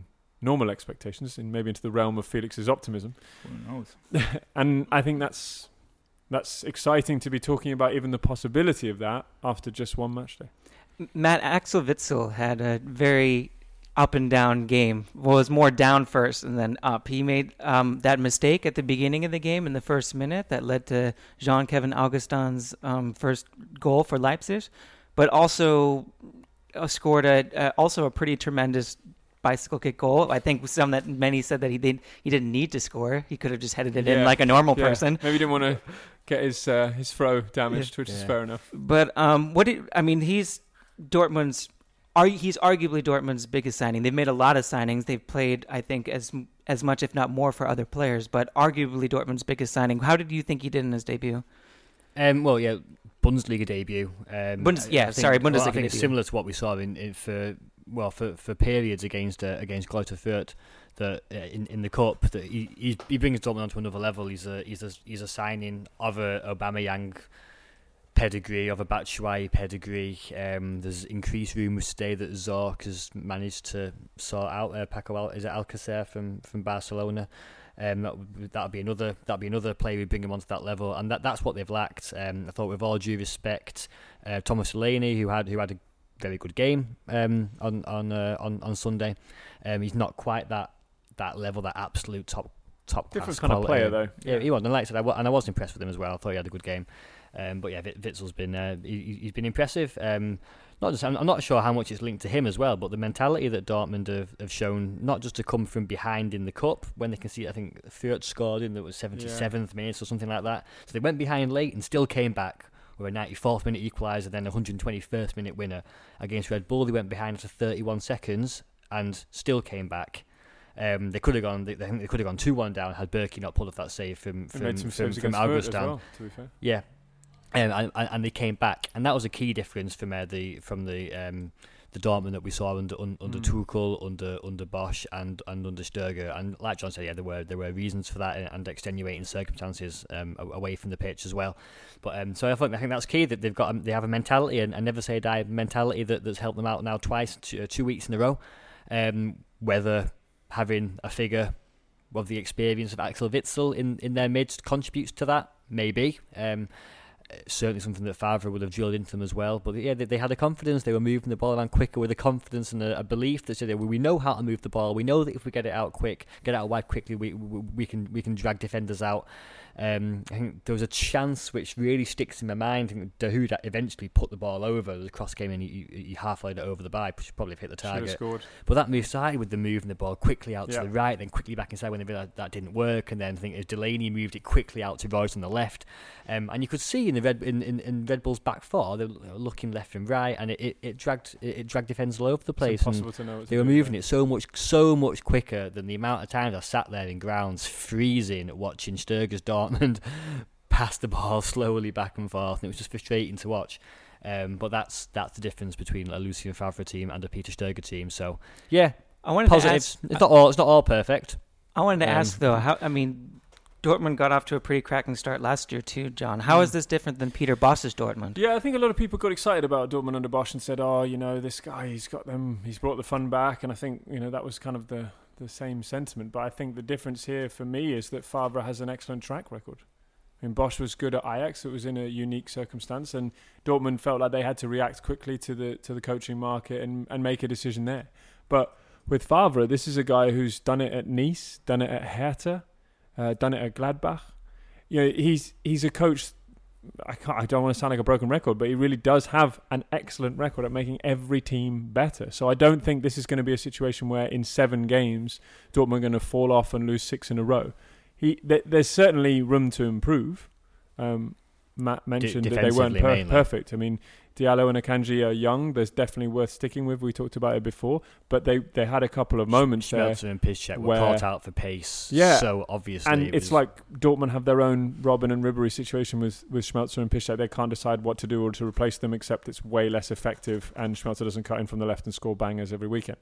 normal expectations, and maybe into the realm of Felix's optimism. Who knows? And I think that's that's exciting to be talking about even the possibility of that after just one match day. Matt, Axel Witsel had a very up and down game. Well, it was more down first and then up. He made um, that mistake at the beginning of the game in the first minute that led to Jean-Kevin Augustin's um, first goal for Leipzig, but also uh, scored a uh, also a pretty tremendous bicycle kick goal. I think some that many said that he didn't he didn't need to score. He could have just headed it Yeah. in like a normal Yeah. person. Maybe he didn't want to get his uh, his throw damaged, which is Yeah. fair enough. But um, what did, I mean, he's Dortmund's. Are, he's arguably Dortmund's biggest signing. They've made a lot of signings. They've played, I think, as as much, if not more, for other players. But arguably Dortmund's biggest signing. How did you think he did in his debut? Um, well, yeah, Bundesliga debut. Um, Bundes- I- yeah, I think, sorry, well, I Bundesliga think it's debut. similar to what we saw in, in for well for, for periods against uh, against Greuther Fürth. That uh, in in the cup, that he, he he brings Dortmund onto another level. He's a he's a he's a signing of a Aubameyang pedigree, of a Batshuayi pedigree. Um, there's increased rumours today that Zorc has managed to sort out uh, Paco Al- is it Alcacer from, from Barcelona. Um, that would that'll be another that'll be another player who bring him onto that level, and that that's what they've lacked. Um, I thought, with all due respect, uh, Thomas Delaney, who had who had a very good game um, on on uh, on on Sunday, um, he's not quite that that level, that absolute top top Different class kind of quality. player, though. Yeah, he was. And like I said, I, wa- and I was impressed with him as well. I thought he had a good game. Um, but yeah, Witzel's been uh, he, he's been impressive. Um, not just, I'm, I'm not sure how much it's linked to him as well, but the mentality that Dortmund have, have shown, not just to come from behind in the cup when they can see, I think Fürth scored in that was seventy-seventh minute or something like that. So they went behind late and still came back with a ninety-fourth minute equaliser, then a one hundred twenty-first minute winner against Red Bull. They went behind after thirty-one seconds and still came back. Um, they could have gone. They, they could have gone two one down had Berkey not pulled off that save from They from made some from, saves from against Fürth as Augustin. well, to be fair. Yeah, um, and, and and they came back, and that was a key difference from uh, the from the um, the Dortmund that we saw under un, under Mm. Tuchel, under under Bosch, and and under Sturger. And like John said, yeah, there were there were reasons for that and, and extenuating circumstances um, away from the pitch as well. But um, so I think I think that's key, that they've got um, they have a mentality, and, and never say die mentality that, that's helped them out now twice, two, uh, two weeks in a row. Um, whether having a figure of the experience of Axel Witsel in, in their midst contributes to that, maybe. Um, certainly something that Favre would have drilled into them as well. But yeah, they, they had a confidence. They were moving the ball around quicker with a confidence and a, a belief that said, well, we know how to move the ball. We know that if we get it out quick, get it out wide quickly, we we, we can we can drag defenders out. Um, I think there was a chance which really sticks in my mind. I think Dahoud eventually put the ball over. The cross came in, he, he half laid it over the bar, which probably hit the Should have target. scored. But that move started with the moving the ball quickly out Yeah. to the right, then quickly back inside when they realised that didn't work, and then I think as Delaney moved it quickly out to Royce on the left, um, and you could see in the Red in, in, in Red Bull's back four they were looking left and right, and it, it, it dragged it, it dragged defenders all over the place. It's And impossible to know what to they were do, moving yeah. it so much, so much quicker than the amount of times I sat there in grounds freezing watching Sturger's Dortmund pass the ball slowly back and forth, and it was just frustrating to watch. Um, but that's that's the difference between a Lucien Favre team and a Peter Sturger team. So yeah, I wanted positives. to ask. It's not all. It's not all perfect. I wanted to Um, ask though. How I mean, Dortmund got off to a pretty cracking start last year too, John. How Mm. is this different than Peter Bosz's Dortmund? Yeah, I think a lot of people got excited about Dortmund under Bosch and said, "Oh, you know, this guy, he's got them. He's brought the fun back." And I think you know that was kind of the the same sentiment. But I think the difference here for me is that Favre has an excellent track record. I mean, Bosch was good at Ajax. It was in a unique circumstance, and Dortmund felt like they had to react quickly to the to the coaching market and, and make a decision there. But with Favre, this is a guy who's done it at Nice, done it at Hertha, uh, done it at Gladbach. You know, he's he's a coach. I can't, I don't want to sound like a broken record, but he really does have an excellent record at making every team better. So I don't think this is going to be a situation where in seven games Dortmund are going to fall off and lose six in a row. He, th- there's certainly room to improve. Um, Matt mentioned that they weren't per- mainly. perfect. I mean, Diallo and Akanji are young. There's definitely worth sticking with. We talked about it before, but they, they had a couple of moments there. Schmelzer and Piszczek were where- caught out for pace. Yeah. So obviously, And it it's was- like Dortmund have their own Robin and Ribéry situation with, with Schmelzer and Piszczek. They can't decide what to do or to replace them, except it's way less effective, and Schmelzer doesn't cut in from the left and score bangers every weekend.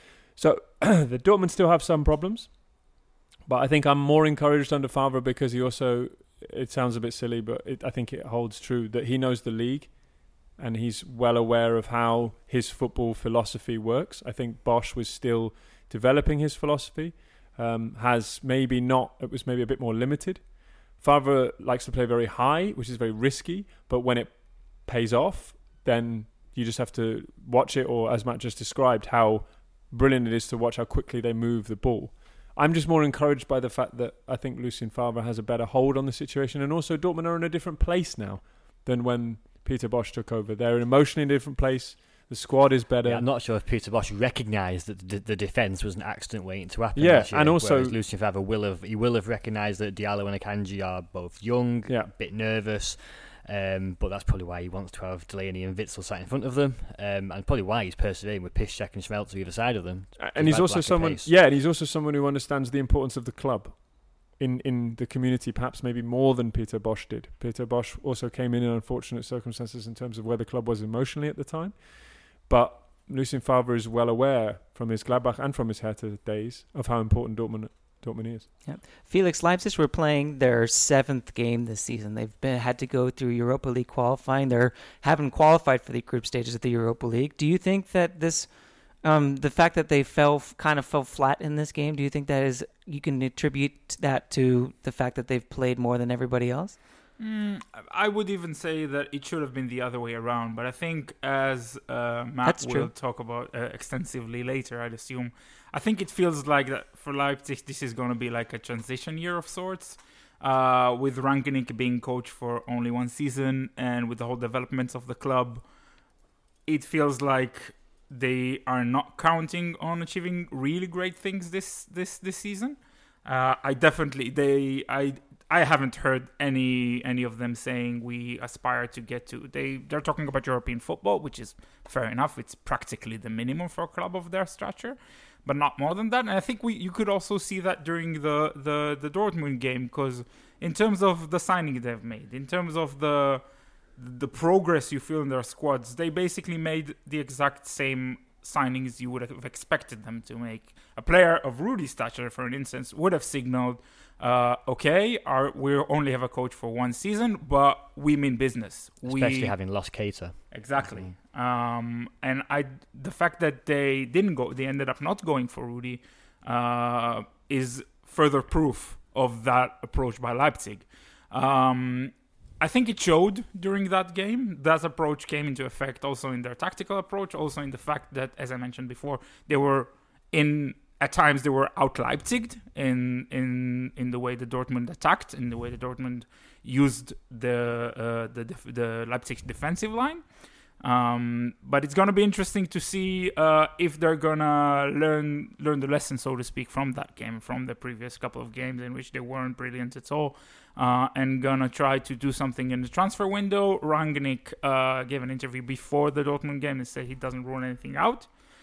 So the Dortmund still have some problems, but I think I'm more encouraged under Favre because he also, it sounds a bit silly, but it, I think it holds true that he knows the league and he's well aware of how his football philosophy works. I think Bosch was still developing his philosophy um, has maybe not, it was maybe a bit more limited. Favre likes to play very high, which is very risky, but when it pays off, then you just have to watch it, or as Matt just described, how brilliant it is to watch how quickly they move the ball. I'm just more encouraged by the fact that I think Lucien Favre has a better hold on the situation, and also Dortmund are in a different place now than when Peter Bosz took over. They're emotionally in a different place. The squad is better. Yeah, I'm not sure if Peter Bosz recognised that the, the defence was an accident waiting to happen. Yeah, this year, and also Lucien Favre will have he will have recognised that Diallo and Akanji are both young, yeah. a bit nervous. Um, but that's probably why he wants to have Delaney and Witsel sat in front of them, um, and probably why he's persevering with Piszczek and Schmelzer either side of them. And he's also someone, yeah, and he's also someone who understands the importance of the club in in the community, perhaps maybe more than Peter Bosz did. Peter Bosz also came in in unfortunate circumstances in terms of where the club was emotionally at the time, but Lucien Favre is well aware from his Gladbach and from his Hertha days of how important Dortmund Dortmund is. Yeah. Felix, Leipzig were playing their seventh game this season. They've been, had to go through Europa League qualifying. They haven't qualified for the group stages of the Europa League. Do you think that this, um, the fact that they fell kind of fell flat in this game, do you think that is you can attribute that to the fact that they've played more than everybody else? Mm, I would even say that it should have been the other way around, but I think as uh, Matt That's will true. talk about uh, extensively later, I'd assume, I think it feels like that for Leipzig this is going to be like a transition year of sorts, uh, with Rangnick being coach for only one season, and with the whole developments of the club, it feels like they are not counting on achieving really great things this this this season. Uh, I definitely they I. I haven't heard any any of them saying we aspire to get to. They they're talking about European football, which is fair enough. It's practically the minimum for a club of their stature, but not more than that. And I think we you could also see that during the the, the Dortmund game, because in terms of the signing they've made, in terms of the the progress you feel in their squads, they basically made the exact same signings you would have expected them to make. A player of Rudy's stature, for instance, would have signaled, uh, okay, our, we only have a coach for one season, but we mean business. Especially we, having lost Keita. Exactly. Mm-hmm. Um, and I, the fact that they didn't go, they ended up not going for Rudy, uh, is further proof of that approach by Leipzig. Um, I think it showed during that game. That approach came into effect also in their tactical approach, also in the fact that, as I mentioned before, they were in at times they were out Leipzig'd in in in the way the Dortmund attacked, in the way the Dortmund used the uh, the def- the Leipzig defensive line. Um, but it's gonna be interesting to see uh, if they're gonna learn learn the lesson, so to speak, from that game, from the previous couple of games in which they weren't brilliant at all, uh, and gonna try to do something in the transfer window. Rangnick uh, gave an interview before the Dortmund game and said he doesn't rule anything out,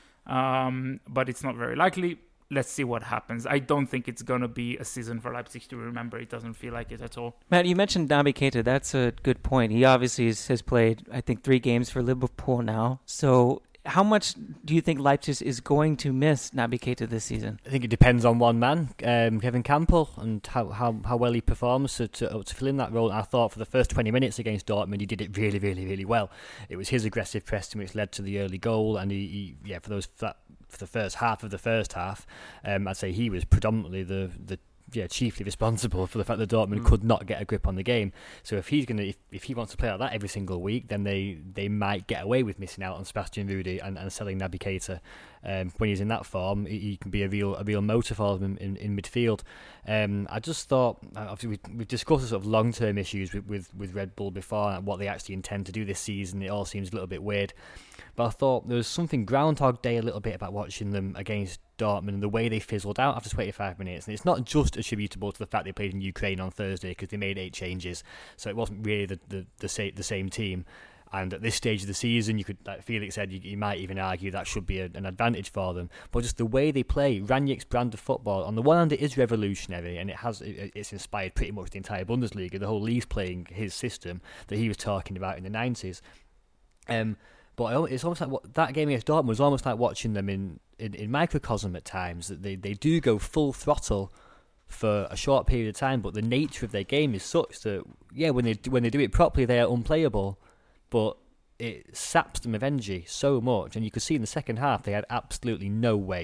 um, but it's not very likely. Let's see what happens. I don't think it's going to be a season for Leipzig to remember. It doesn't feel like it at all. Matt, you mentioned Naby Keita. That's a good point. He obviously has, has played, I think, three games for Liverpool now. So how much do you think Leipzig is going to miss Naby Keita this season? I think it depends on one man, um, Kevin Campbell, and how, how, how well he performs to, to, to fill in that role. And I thought for the first twenty minutes against Dortmund, he did it really, really, really well. It was his aggressive pressing which led to the early goal, and he, he yeah, for those that, for the first half of the first half, um, I'd say he was predominantly the the yeah chiefly responsible for the fact that Dortmund mm. could not get a grip on the game. So if he's gonna if, if he wants to play like that every single week, then they, they might get away with missing out on Sebastian Rudy and, and selling Naby Keita. Um, when he's in that form, he, he can be a real a real motor for them in, in, in midfield. Um, I just thought, obviously we, we've discussed the sort of long term issues with, with, with Red Bull before and what they actually intend to do this season. It all seems a little bit weird. But I thought there was something Groundhog Day a little bit about watching them against Dortmund and the way they fizzled out after twenty-five minutes. And it's not just attributable to the fact they played in Ukraine on Thursday because they made eight changes. So it wasn't really the the, the, sa- the same team. And at this stage of the season, you could, like Felix said, you, you might even argue that should be a, an advantage for them. But just the way they play, Rangnick's brand of football, on the one hand, it is revolutionary and it has it, it's inspired pretty much the entire Bundesliga. The whole league's playing his system that he was talking about in the nineties. Um, but it's almost like what, that game against Dortmund was almost like watching them in, in, in microcosm at times. That they, they do go full throttle for a short period of time, but the nature of their game is such that, yeah, when they when they do it properly, they are unplayable. But it saps them of energy so much, and you could see in the second half they had absolutely no way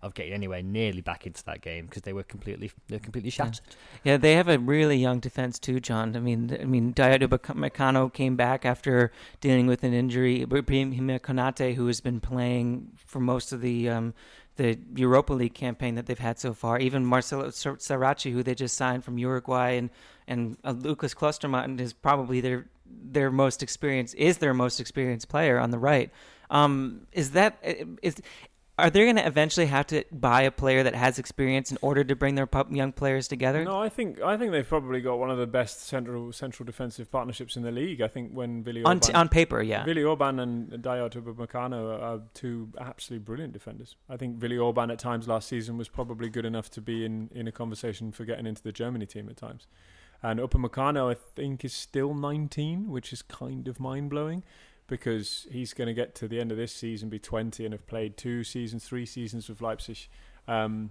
of getting anywhere nearly back into that game because they were completely they were completely shattered. Yeah. yeah, they have a really young defense too, John. I mean, I mean, Dayot Upamecano came back after dealing with an injury. Ibrahim Konate, who has been playing for most of the um, the Europa League campaign that they've had so far. Even Marcelo Saracchi, who they just signed from Uruguay, and and uh, Lucas Klostermann is probably their their most experienced is their most experienced player on the right. Um, is that is are they going to eventually have to buy a player that has experience in order to bring their pup young players together? No, I think I think they've probably got one of the best central central defensive partnerships in the league. I think when Willi on, Orban, t- on paper, yeah, Willi Orban and Dayot Upamecano are two absolutely brilliant defenders. I think Willi Orban at times last season was probably good enough to be in, in a conversation for getting into the Germany team at times. And Upamecano, I think, is still nineteen, which is kind of mind-blowing because he's going to get to the end of this season, be twenty, and have played two seasons, three seasons with Leipzig. Um,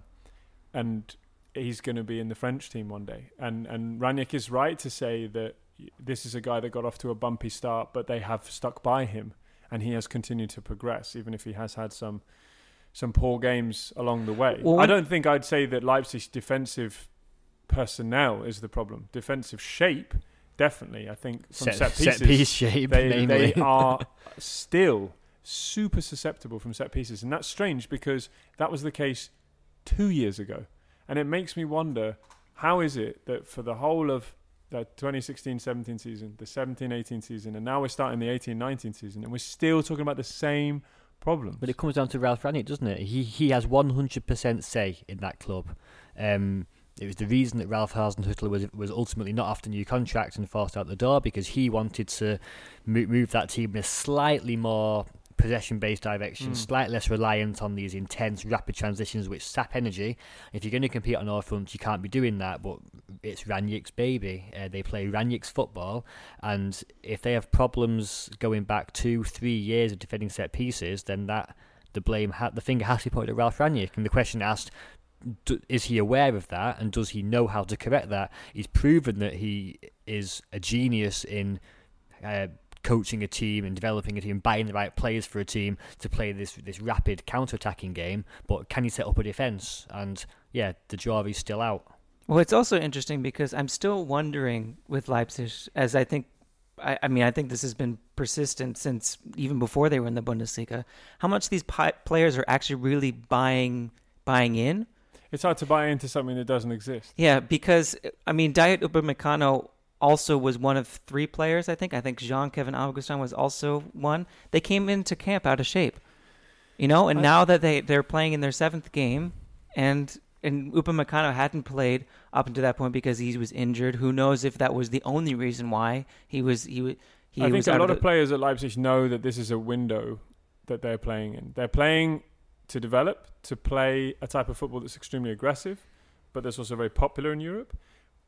and he's going to be in the French team one day. And, and Rangnick is right to say that this is a guy that got off to a bumpy start, but they have stuck by him, and he has continued to progress, even if he has had some some poor games along the way. Well, I don't think I'd say that Leipzig's defensive personnel is the problem. Defensive shape, definitely. I think from set, set pieces, set piece shape, they, they are still super susceptible from set pieces, and that's strange because that was the case two years ago. And it makes me wonder, how is it that for the whole of the twenty sixteen seventeen season, the seventeen eighteen season, and now we're starting the eighteen nineteen season, and we're still talking about the same problems? But it comes down to Ralf Rangnick, doesn't it? He he has one hundred percent say in that club. Um, It was the reason that Ralph Hasenhüttl was was ultimately not after new contract and forced out the door, because he wanted to move, move that team in a slightly more possession-based direction, mm. slightly less reliant on these intense, rapid transitions which sap energy. If you're going to compete on all fronts, you can't be doing that, but it's Rangnick's baby. Uh, they play Rangnick's football, and if they have problems going back two, three years of defending set pieces, then that the blame, ha- the finger has to be pointed at Ralf Rangnick. And the question asked, D- is he aware of that, and does he know how to correct that? He's proven that he is a genius in uh, coaching a team and developing a team, buying the right players for a team to play this this rapid counter-attacking game, but can he set up a defence? And yeah, the jury's still out. Well, it's also interesting because I'm still wondering with Leipzig, as I think I, I mean, I think this has been persistent since even before they were in the Bundesliga, how much these pi- players are actually really buying buying in. It's hard to buy into something that doesn't exist. Yeah, because, I mean, Dayot Upamecano also was one of three players, I think. I think Jean-Kevin Augustin was also one. They came into camp out of shape, you know, and I, now that they, they're playing in their seventh game, and, and Upamecano hadn't played up until that point because he was injured. Who knows if that was the only reason why he was he, he I was think a lot of, of players at Leipzig know that this is a window that they're playing in. They're playing to develop, to play a type of football that's extremely aggressive, but that's also very popular in Europe.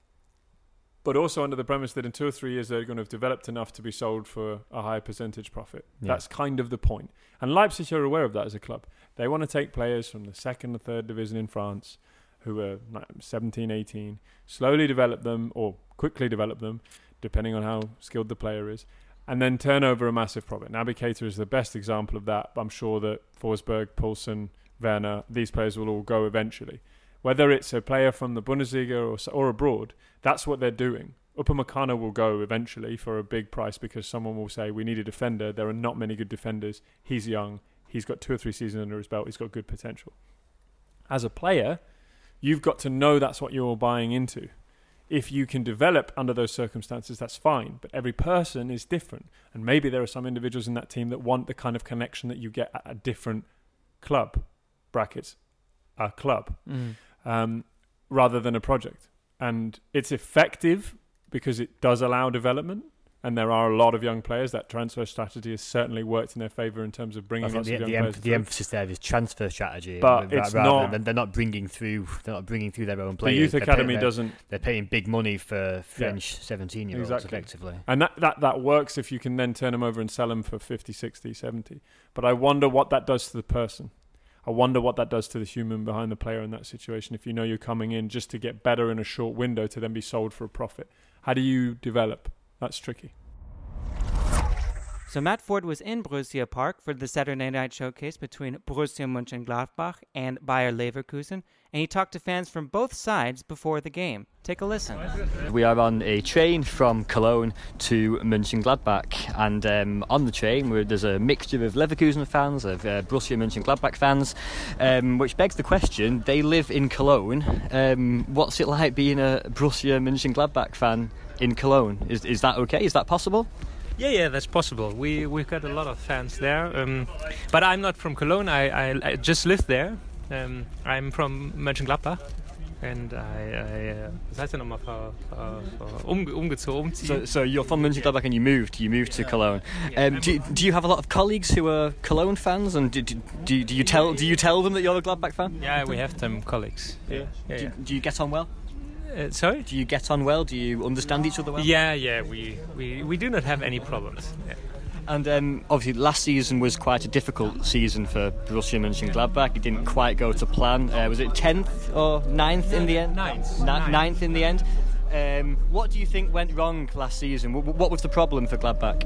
But also under the premise that in two or three years they're going to have developed enough to be sold for a high percentage profit. Yeah. That's kind of the point. And Leipzig are aware of that as a club. They want to take players from the second or third division in France who are seventeen, eighteen, slowly develop them, or quickly develop them, depending on how skilled the player is, and then turn over a massive profit. Naby Keita is the best example of that. I'm sure that Forsberg, Poulsen, Werner, these players will all go eventually. Whether it's a player from the Bundesliga or, or abroad, that's what they're doing. Upamecano will go eventually for a big price because someone will say, we need a defender. There are not many good defenders. He's young. He's got two or three seasons under his belt. He's got good potential. As a player, you've got to know that's what you're buying into. If you can develop under those circumstances, that's fine. But every person is different. And maybe there are some individuals in that team that want the kind of connection that you get at a different club, brackets, a club, mm. um, rather than a project. And it's effective because it does allow development. And there are a lot of young players. That transfer strategy has certainly worked in their favour in terms of bringing lots the, of young the players em- through. The emphasis there is transfer strategy, but it's not. Than, they're not bringing through. They're not bringing through their own The players. youth they're academy pay, doesn't. They're paying big money for French seventeen-year-olds, yeah, exactly. effectively. And that, that, that works if you can then turn them over and sell them for fifty, sixty, seventy. But I wonder what that does to the person. I wonder what that does to the human behind the player in that situation. If you know you're coming in just to get better in a short window to then be sold for a profit, how do you develop? That's tricky. So Matt Ford was in Borussia Park for the Saturday night showcase between Borussia Mönchengladbach and Bayer Leverkusen, and he talked to fans from both sides before the game. Take a listen. We are on a train from Cologne to Mönchengladbach, and um, on the train we're, there's a mixture of Leverkusen fans, of uh, Borussia Mönchengladbach fans, um, which begs the question, they live in Cologne. Um, what's it like being a Borussia Mönchengladbach fan in Cologne? Is, is that okay? Is that possible? Yeah, yeah, that's possible. We we've got a lot of fans there, um, but I'm not from Cologne. I, I, I just live there. Um, I'm from Mönchengladbach, and I. I was heißt denn nochmal ver, ver, ver, um, umgezogen? So, so you're from Mönchengladbach and you moved. You moved to Cologne. Um, do do you have a lot of colleagues who are Cologne fans, and do, do, do, do you tell do you tell them that you're a Gladbach fan? Yeah, we have some colleagues. Yeah. yeah, do, yeah. do you get on well? Uh, sorry? Do you get on well? Do you understand each other well? Yeah, yeah, we, we, we do not have any problems. Yeah. And um, obviously last season was quite a difficult season for Borussia Mönchengladbach. It didn't quite go to plan. Uh, was it tenth or ninth in the end? Ninth. Na- ninth in the end. Um, what do you think went wrong last season? W- what was the problem for Gladbach?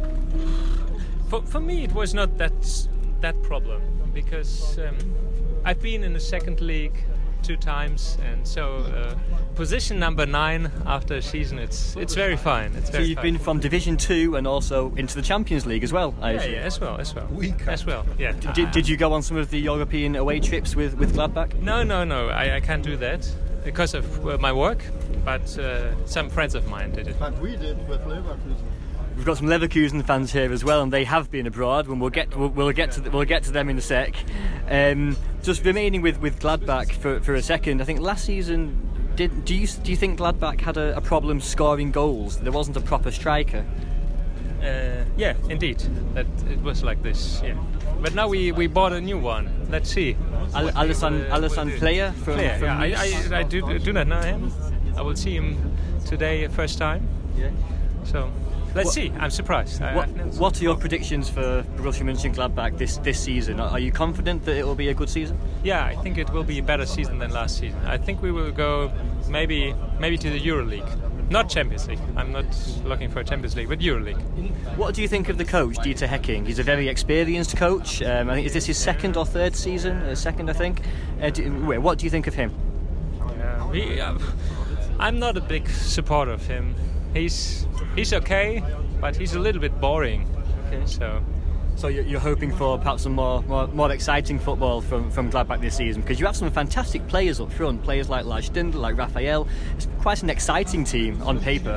For, for me, it was not that, that problem, because um, I've been in the second league two times, and so uh, position number nine after a season, it's it's very fine. It's very so you've fine. been from Division Two and also into the Champions League as well, I yeah, assume. yeah, as well, as well, as well. Yeah. Did, did you go on some of the European away trips with, with Gladbach? No, no, no. I, I can't do that because of uh, my work. But uh, some friends of mine did it. But we did with Leverkusen. We've got some Leverkusen fans here as well, and they have been abroad. And we'll get we'll, we'll get to the, we'll get to them in a sec. Um, just remaining with, with Gladbach for, for a second. I think last season, did do you do you think Gladbach had a, a problem scoring goals? There wasn't a proper striker. Uh, yeah, indeed. That it was like this. Yeah. But now we, we bought a new one. Let's see. Al- Alessandro uh, Alessandro Player from, Player, from yeah. I, I, I do do not know him. I will see him today, first time. Yeah. So. Let's what, see. I'm surprised. What, what are your predictions for Borussia Mönchengladbach this, this season? Are you confident that it will be a good season? Yeah, I think it will be a better season than last season. I think we will go maybe maybe to the EuroLeague, not Champions League. I'm not looking for a Champions League, but EuroLeague. What do you think of the coach, Dieter Hecking? He's a very experienced coach. Um, I think is this his second or third season? Uh, second, I think. Uh, do, what do you think of him? Yeah, he, uh, I'm not a big supporter of him. He's he's okay, but he's a little bit boring. Okay. So, so you're, you're hoping for perhaps some more, more more exciting football from from Gladbach this season, because you have some fantastic players up front, players like Lars Stindl, like Raphael. It's quite an exciting team on paper.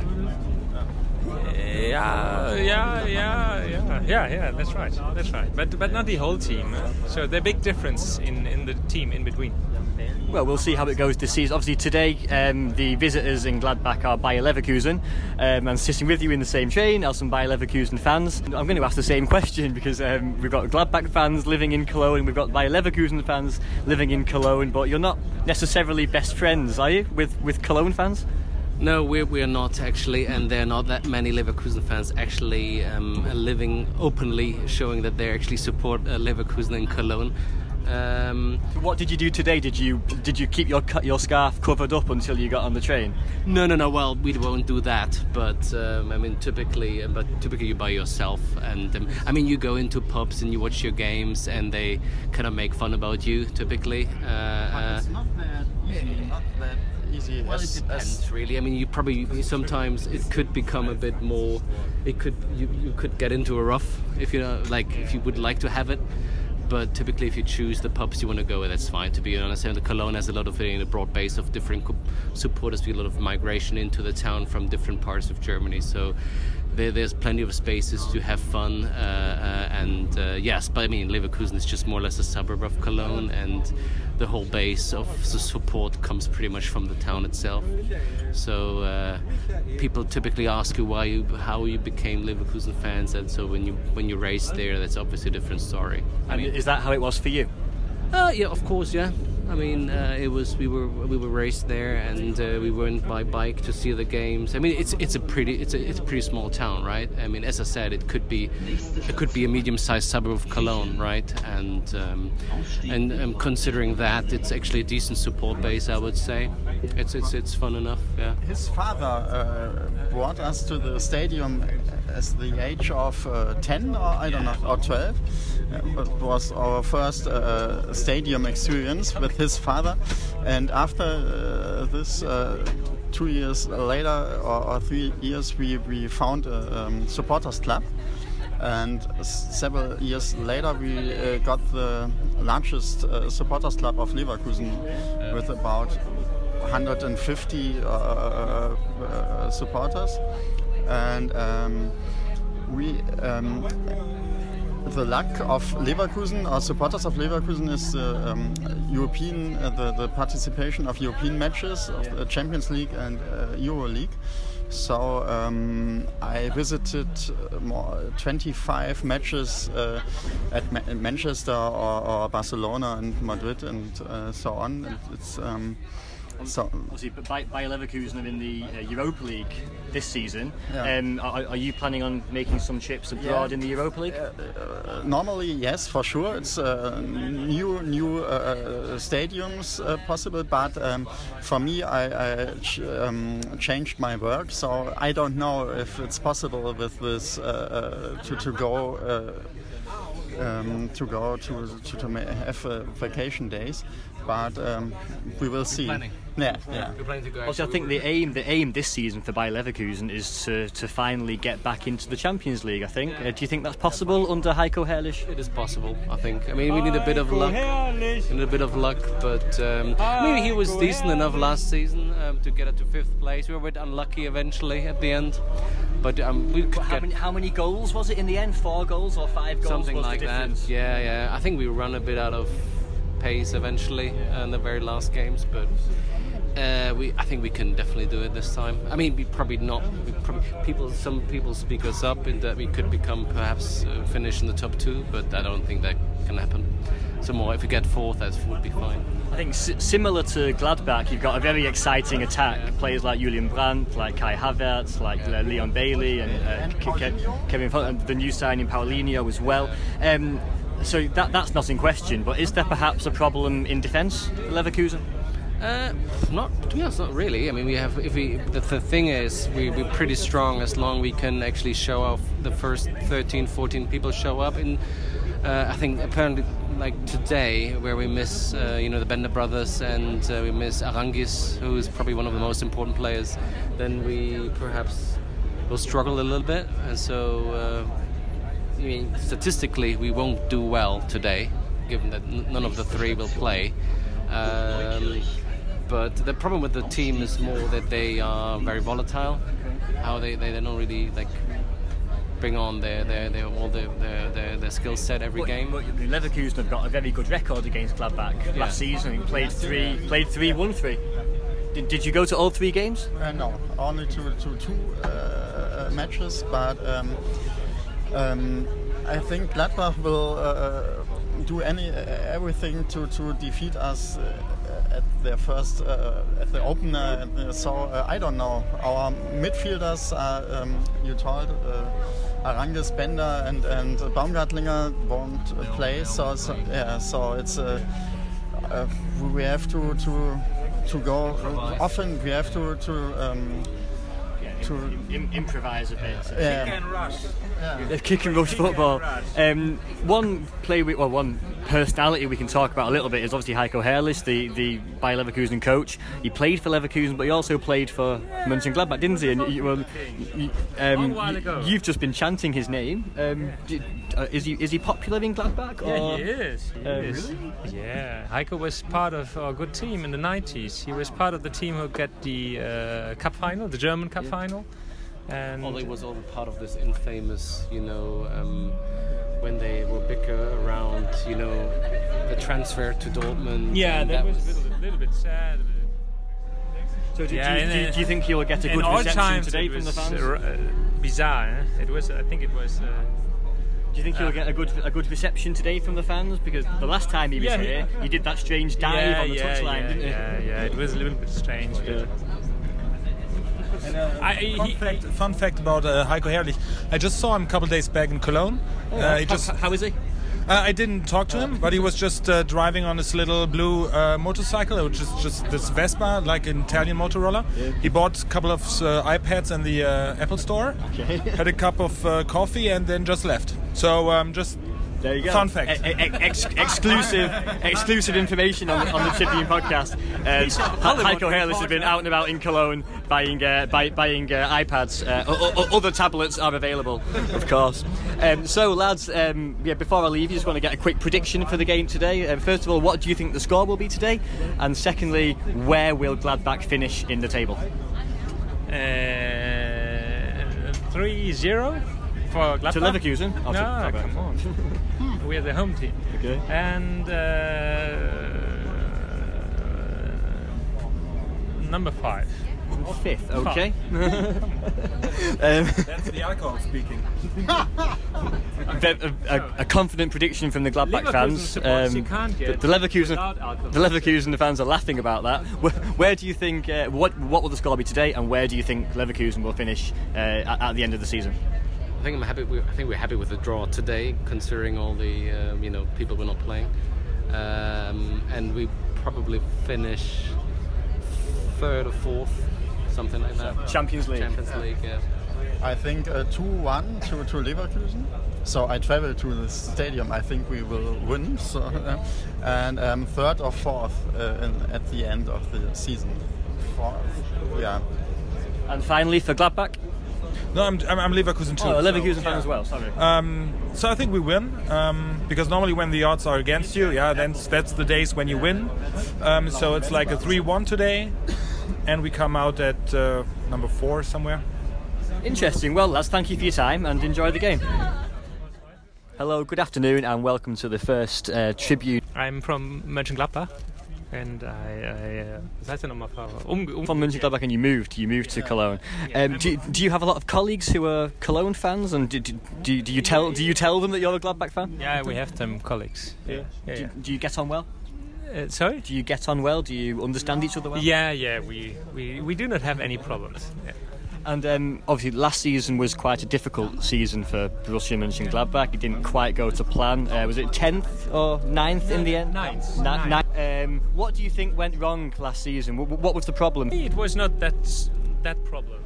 Yeah, yeah, yeah, yeah, yeah, yeah. That's right, that's right. But but not the whole team. So there's a big difference in, in the team in between. Well, we'll see how it goes this season. Obviously, today um, the visitors in Gladbach are Bayer Leverkusen, um, and sitting with you in the same train are some Bayer Leverkusen fans. I'm going to ask the same question because um, we've got Gladbach fans living in Cologne, and we've got Bayer Leverkusen fans living in Cologne. But you're not necessarily best friends, are you, with with Cologne fans? No, we're, we're not actually, and there are not that many Leverkusen fans actually um, living openly, showing that they actually support uh, Leverkusen in Cologne. Um, what did you do today? Did you did you keep your your scarf covered up until you got on the train? No, no, no. Well, we won't do that. But um, I mean, typically, but typically you by yourself, and um, I mean, you go into pubs and you watch your games, and they kind of make fun about you. Typically, uh, uh, it's not that easy. Not that easy. Well, it depends, really. I mean, you probably sometimes it could become a bit more. It could you, you could get into a rough if you know, like if you would like to have it. But typically, if you choose the pubs you want to go with, that's fine. To be honest, and the Cologne has a lot of a broad base of different co- supporters. We have a lot of migration into the town from different parts of Germany, so there, there's plenty of spaces to have fun. Uh, uh, and uh, yes, but I mean, Leverkusen is just more or less a suburb of Cologne, and the whole base of the support comes pretty much from the town itself. So uh, people typically ask you why you, how you became Leverkusen fans, and so when you when you race there, that's obviously a different story. I And mean, is that how it was for you? Uh, yeah, of course, yeah. I mean, uh, it was we were we were raised there, and uh, we went by bike to see the games. I mean, it's it's a pretty it's a it's a pretty small town, right? I mean, as I said, it could be it could be a medium-sized suburb of Cologne, right? And um, and um, considering that, it's actually a decent support base, I would say. It's it's it's fun enough, yeah. His father uh, brought us to the stadium at the age of uh, ten, or I don't know, or twelve. Uh, it was our first uh, stadium experience with his father, and after uh, this, uh, two years later or, or three years, we we found a um, supporters club. And several years later, we uh, got the largest uh, supporters club of Leverkusen, with about one hundred fifty uh, uh, supporters. And um, we, um, the luck of Leverkusen, or supporters of Leverkusen, is the um, European, uh, the, the participation of European matches of the Champions League and uh, Euro League. So um, I visited more twenty-five matches uh, at Ma- Manchester or, or Barcelona and Madrid and uh, so on. And it's um, so. Obviously, but Bayer Leverkusen are in the uh, Europa League this season. Yeah. Um, are, are you planning on making some trips abroad Yeah. in the Europa League? Uh, uh, normally, yes, for sure. It's uh, new new uh, stadiums uh, possible, but um, for me, I, I ch- um, changed my work, so I don't know if it's possible with this uh, uh, to to go. Uh, Um, to go to to, to ma- have uh, vacation days, but um, we will see. Planning. Yeah, yeah. We're planning to go. Also, I think the aim the aim this season for Bayer Leverkusen is to, to finally get back into the Champions League, I think. Uh, do you think that's possible under Heiko Herrlich? It is possible, I think. I mean, we need a bit of luck. We need a bit of luck, but um, maybe he was decent enough last season um, to get it to fifth place. We were a bit unlucky eventually at the end, but um, we could How get many, how many goals was it in the end? Four goals or five goals? something was like the that. difference? Yeah, yeah. I think we run a bit out of pace eventually in the very last games, but. Uh, we, I think we can definitely do it this time. I mean, we probably not. We probably, people, some people speak us up in that we could become perhaps uh, finish in the top two, but I don't think that can happen. So more, if we get fourth, that would be fine. I think s- similar to Gladbach, you've got a very exciting attack. Players like Julian Brandt, like Kai Havertz, like uh, Leon Bailey, and uh, Ke- Ke- Kevin Fo- and the new signing Paulinho as well. Um, so that that's not in question. But is there perhaps a problem in defence, Leverkusen? Uh, not to be honest, not really. I mean, we have. If we, the, the thing is, we, we're pretty strong as long we can actually show off. The first thirteen, fourteen people show up. In, uh, I think apparently, like today, where we miss, uh, you know, the Bender brothers and uh, we miss Arangis, who is probably one of the most important players. Then we perhaps will struggle a little bit, and so. Uh, I mean, statistically, we won't do well today, given that n- none of the three will play. Um, But the problem with the team is more that they are very volatile. How they, they, they don't really like bring on their their, their all their their, their, their skill set every But, game. but Leverkusen have got a very good record against Gladbach. Yeah. Last season, he played three, played three, won three. Did, did you go to all three games? Uh, no, only to, to two uh, matches, but um, um, I think Gladbach will uh, do any everything to, to defeat us uh, at their first uh, at the opener. And, uh, so uh, I don't know. Our midfielders are um, you told uh, Arangis, Bender, and and Baumgartlinger won't uh, play. So, so yeah, so it's uh, uh, we have to to. to go uh, often we have to to um, to Im- improvise a bit. yeah. Yeah. Kick and rush football. Um, one play, we, well, one personality we can talk about a little bit is obviously Heiko Herrlich, the the Bayer Leverkusen coach. He played for Leverkusen, but he also played for Mönchengladbach, didn't he? And you, well, you, um, you, you've just been chanting his name. Um, did, uh, is he is he popular in Gladbach? Or? Yeah, he is. He Uh, is. really? Yeah, Heiko was part of our good team in the nineties. He was part of the team who got the uh, cup final, the German cup Yeah. final. And Well, it was all part of this infamous, you know, um, when they were bicker around, you know, the transfer to Dortmund. yeah, and that, was a little, little bit sad. So do, Yeah, do, in do, a- do you think he'll get a In good all reception times today it from the was fans? uh, uh, bizarre. Eh? It was. I think it was. Uh, Do you think you'll get a good a good reception today from the fans? Because the last time he was Yeah, here, he- you did that strange dive yeah, on the yeah, touchline, yeah, didn't you? yeah, yeah. It was a little bit strange. But And, uh, I- fun, he- fact, fun fact about uh, Heiko Herrlich. I just saw him a couple days back in Cologne. Oh, uh, he how, just, how is he? uh, I didn't talk to him, but he was just uh, driving on this little blue uh, motorcycle, which is just this Vespa, like an Italian Motorola. He bought a couple of uh, iPads in the uh, Apple Store, Okay. had a cup of uh, coffee, and then just left. So um, just There you go. Fun fact. E- e- ex- exclusive, exclusive information on, on the Tribune podcast. Um, Heiko Herrlich has been out and about in Cologne buying uh, buy, buying uh, iPads. Uh, o- o- other tablets are available, of course. Um, so, lads, um, yeah. Before I leave, you just want to get a quick prediction for the game today. Um, first of all, what do you think the score will be today? And secondly, where will Gladbach finish in the table? Uh, three zero for Gladbach. To Leverkusen? Oh, to No, Gladbach. come on. We're the home team. Okay. And uh, number five. Fifth, okay. um, That's the alcohol speaking. a, a, a confident prediction from the Gladbach Leverkusen fans. supporters you can't the, get the Leverkusen, without alcohol. the Leverkusen fans are laughing about that. Where, where do you think? Uh, what what will the score be today? And where do you think Leverkusen will finish uh, at, at the end of the season? I think I'm happy. We, I think we're happy with the draw today, considering all the uh, you know people we're not playing, um, and we probably finish third or fourth, something like that. Champions League. Champions League. Yeah. I think uh, two one to, to Leverkusen. So I travel to the stadium. I think we will win. So, uh, and um, third or fourth uh, in, at the end of the season. Fourth, yeah. And finally for Gladbach. No, I'm, I'm, I'm Leverkusen too. Oh, a Leverkusen so, fan yeah. as well. Sorry. Um, so I think we win um, because normally when the odds are against you, yeah, then that's the days when you win. Um, so it's like a three one today, and we come out at uh, number four somewhere. Interesting. Well, lads, thank you for your time and enjoy the game. Hello, good afternoon, and welcome to the first uh, Tribune I'm from Mönchengladbach, and I. I uh, was heißt denn nochmal? Um, um, from Mönchengladbach, and you moved. You moved to Cologne. Um, do, do you have a lot of colleagues who are Cologne fans, and do, do, do, do you tell do you tell them that you're a Gladbach fan? Yeah, we have some colleagues. Yeah. Yeah, Do, yeah. do you get on well? Uh, sorry? Do you get on well? Do you understand each other well? Yeah, yeah. We, we, we do not have any problems. Yeah. And um, obviously, last season was quite a difficult season for Borussia Mönchengladbach. It didn't quite go to plan. Uh, was it tenth or ninth in the end? Ninth. Ni- Ninth. ni- um, what do you think went wrong last season? What, what was the problem? It was not that that problem.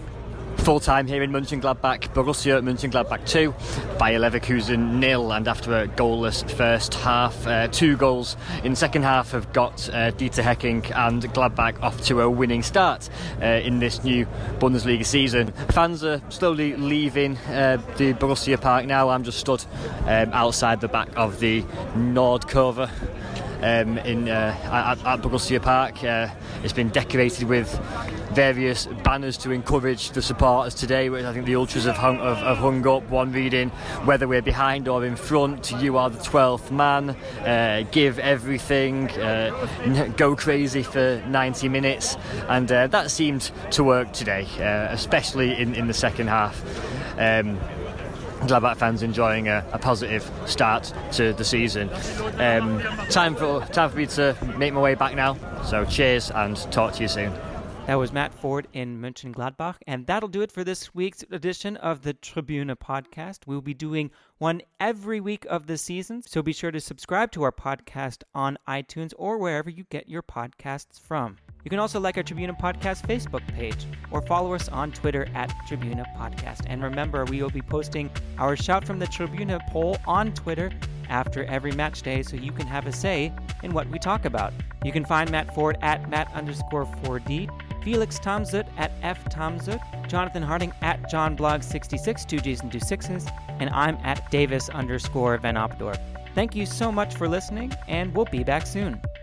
Full time here in Mönchengladbach, Borussia Mönchengladbach two, Bayer Leverkusen nil, and after a goalless first half, uh, two goals in the second half have got uh, Dieter Hecking and Gladbach off to a winning start uh, in this new Bundesliga season. Fans are slowly leaving uh, the Borussia Park now. I'm just stood um, outside the back of the Nordkurve. Um, in uh, at, at Borussia Park. Uh, it's been decorated with various banners to encourage the supporters today, which I think the ultras have hung, have, have hung up. One reading, "Whether we're behind or in front, you are the twelfth man, uh, give everything, uh, n- go crazy for ninety minutes," and uh, that seemed to work today, uh, especially in, in the second half. Um, Gladbach fans enjoying a, a positive start to the season. Um, time for time for me to make my way back now. So cheers and talk to you soon. That was Matt Ford in Mönchengladbach, and that'll do it for this week's edition of the Tribune podcast. We'll be doing one every week of the season, so be sure to subscribe to our podcast on iTunes or wherever you get your podcasts from. You can also like our Tribune Podcast Facebook page or follow us on Twitter at Tribune Podcast. And remember, we will be posting our Shout from the Tribune poll on Twitter after every match day, so you can have a say in what we talk about. You can find Matt Ford at Matt underscore 4D, Felix Tomzut at F Tomzut, Jonathan Harding at JohnBlog sixty-six, two G's and two sixes, and I'm at Davis underscore Van Opdorp. Thank you so much for listening, and we'll be back soon.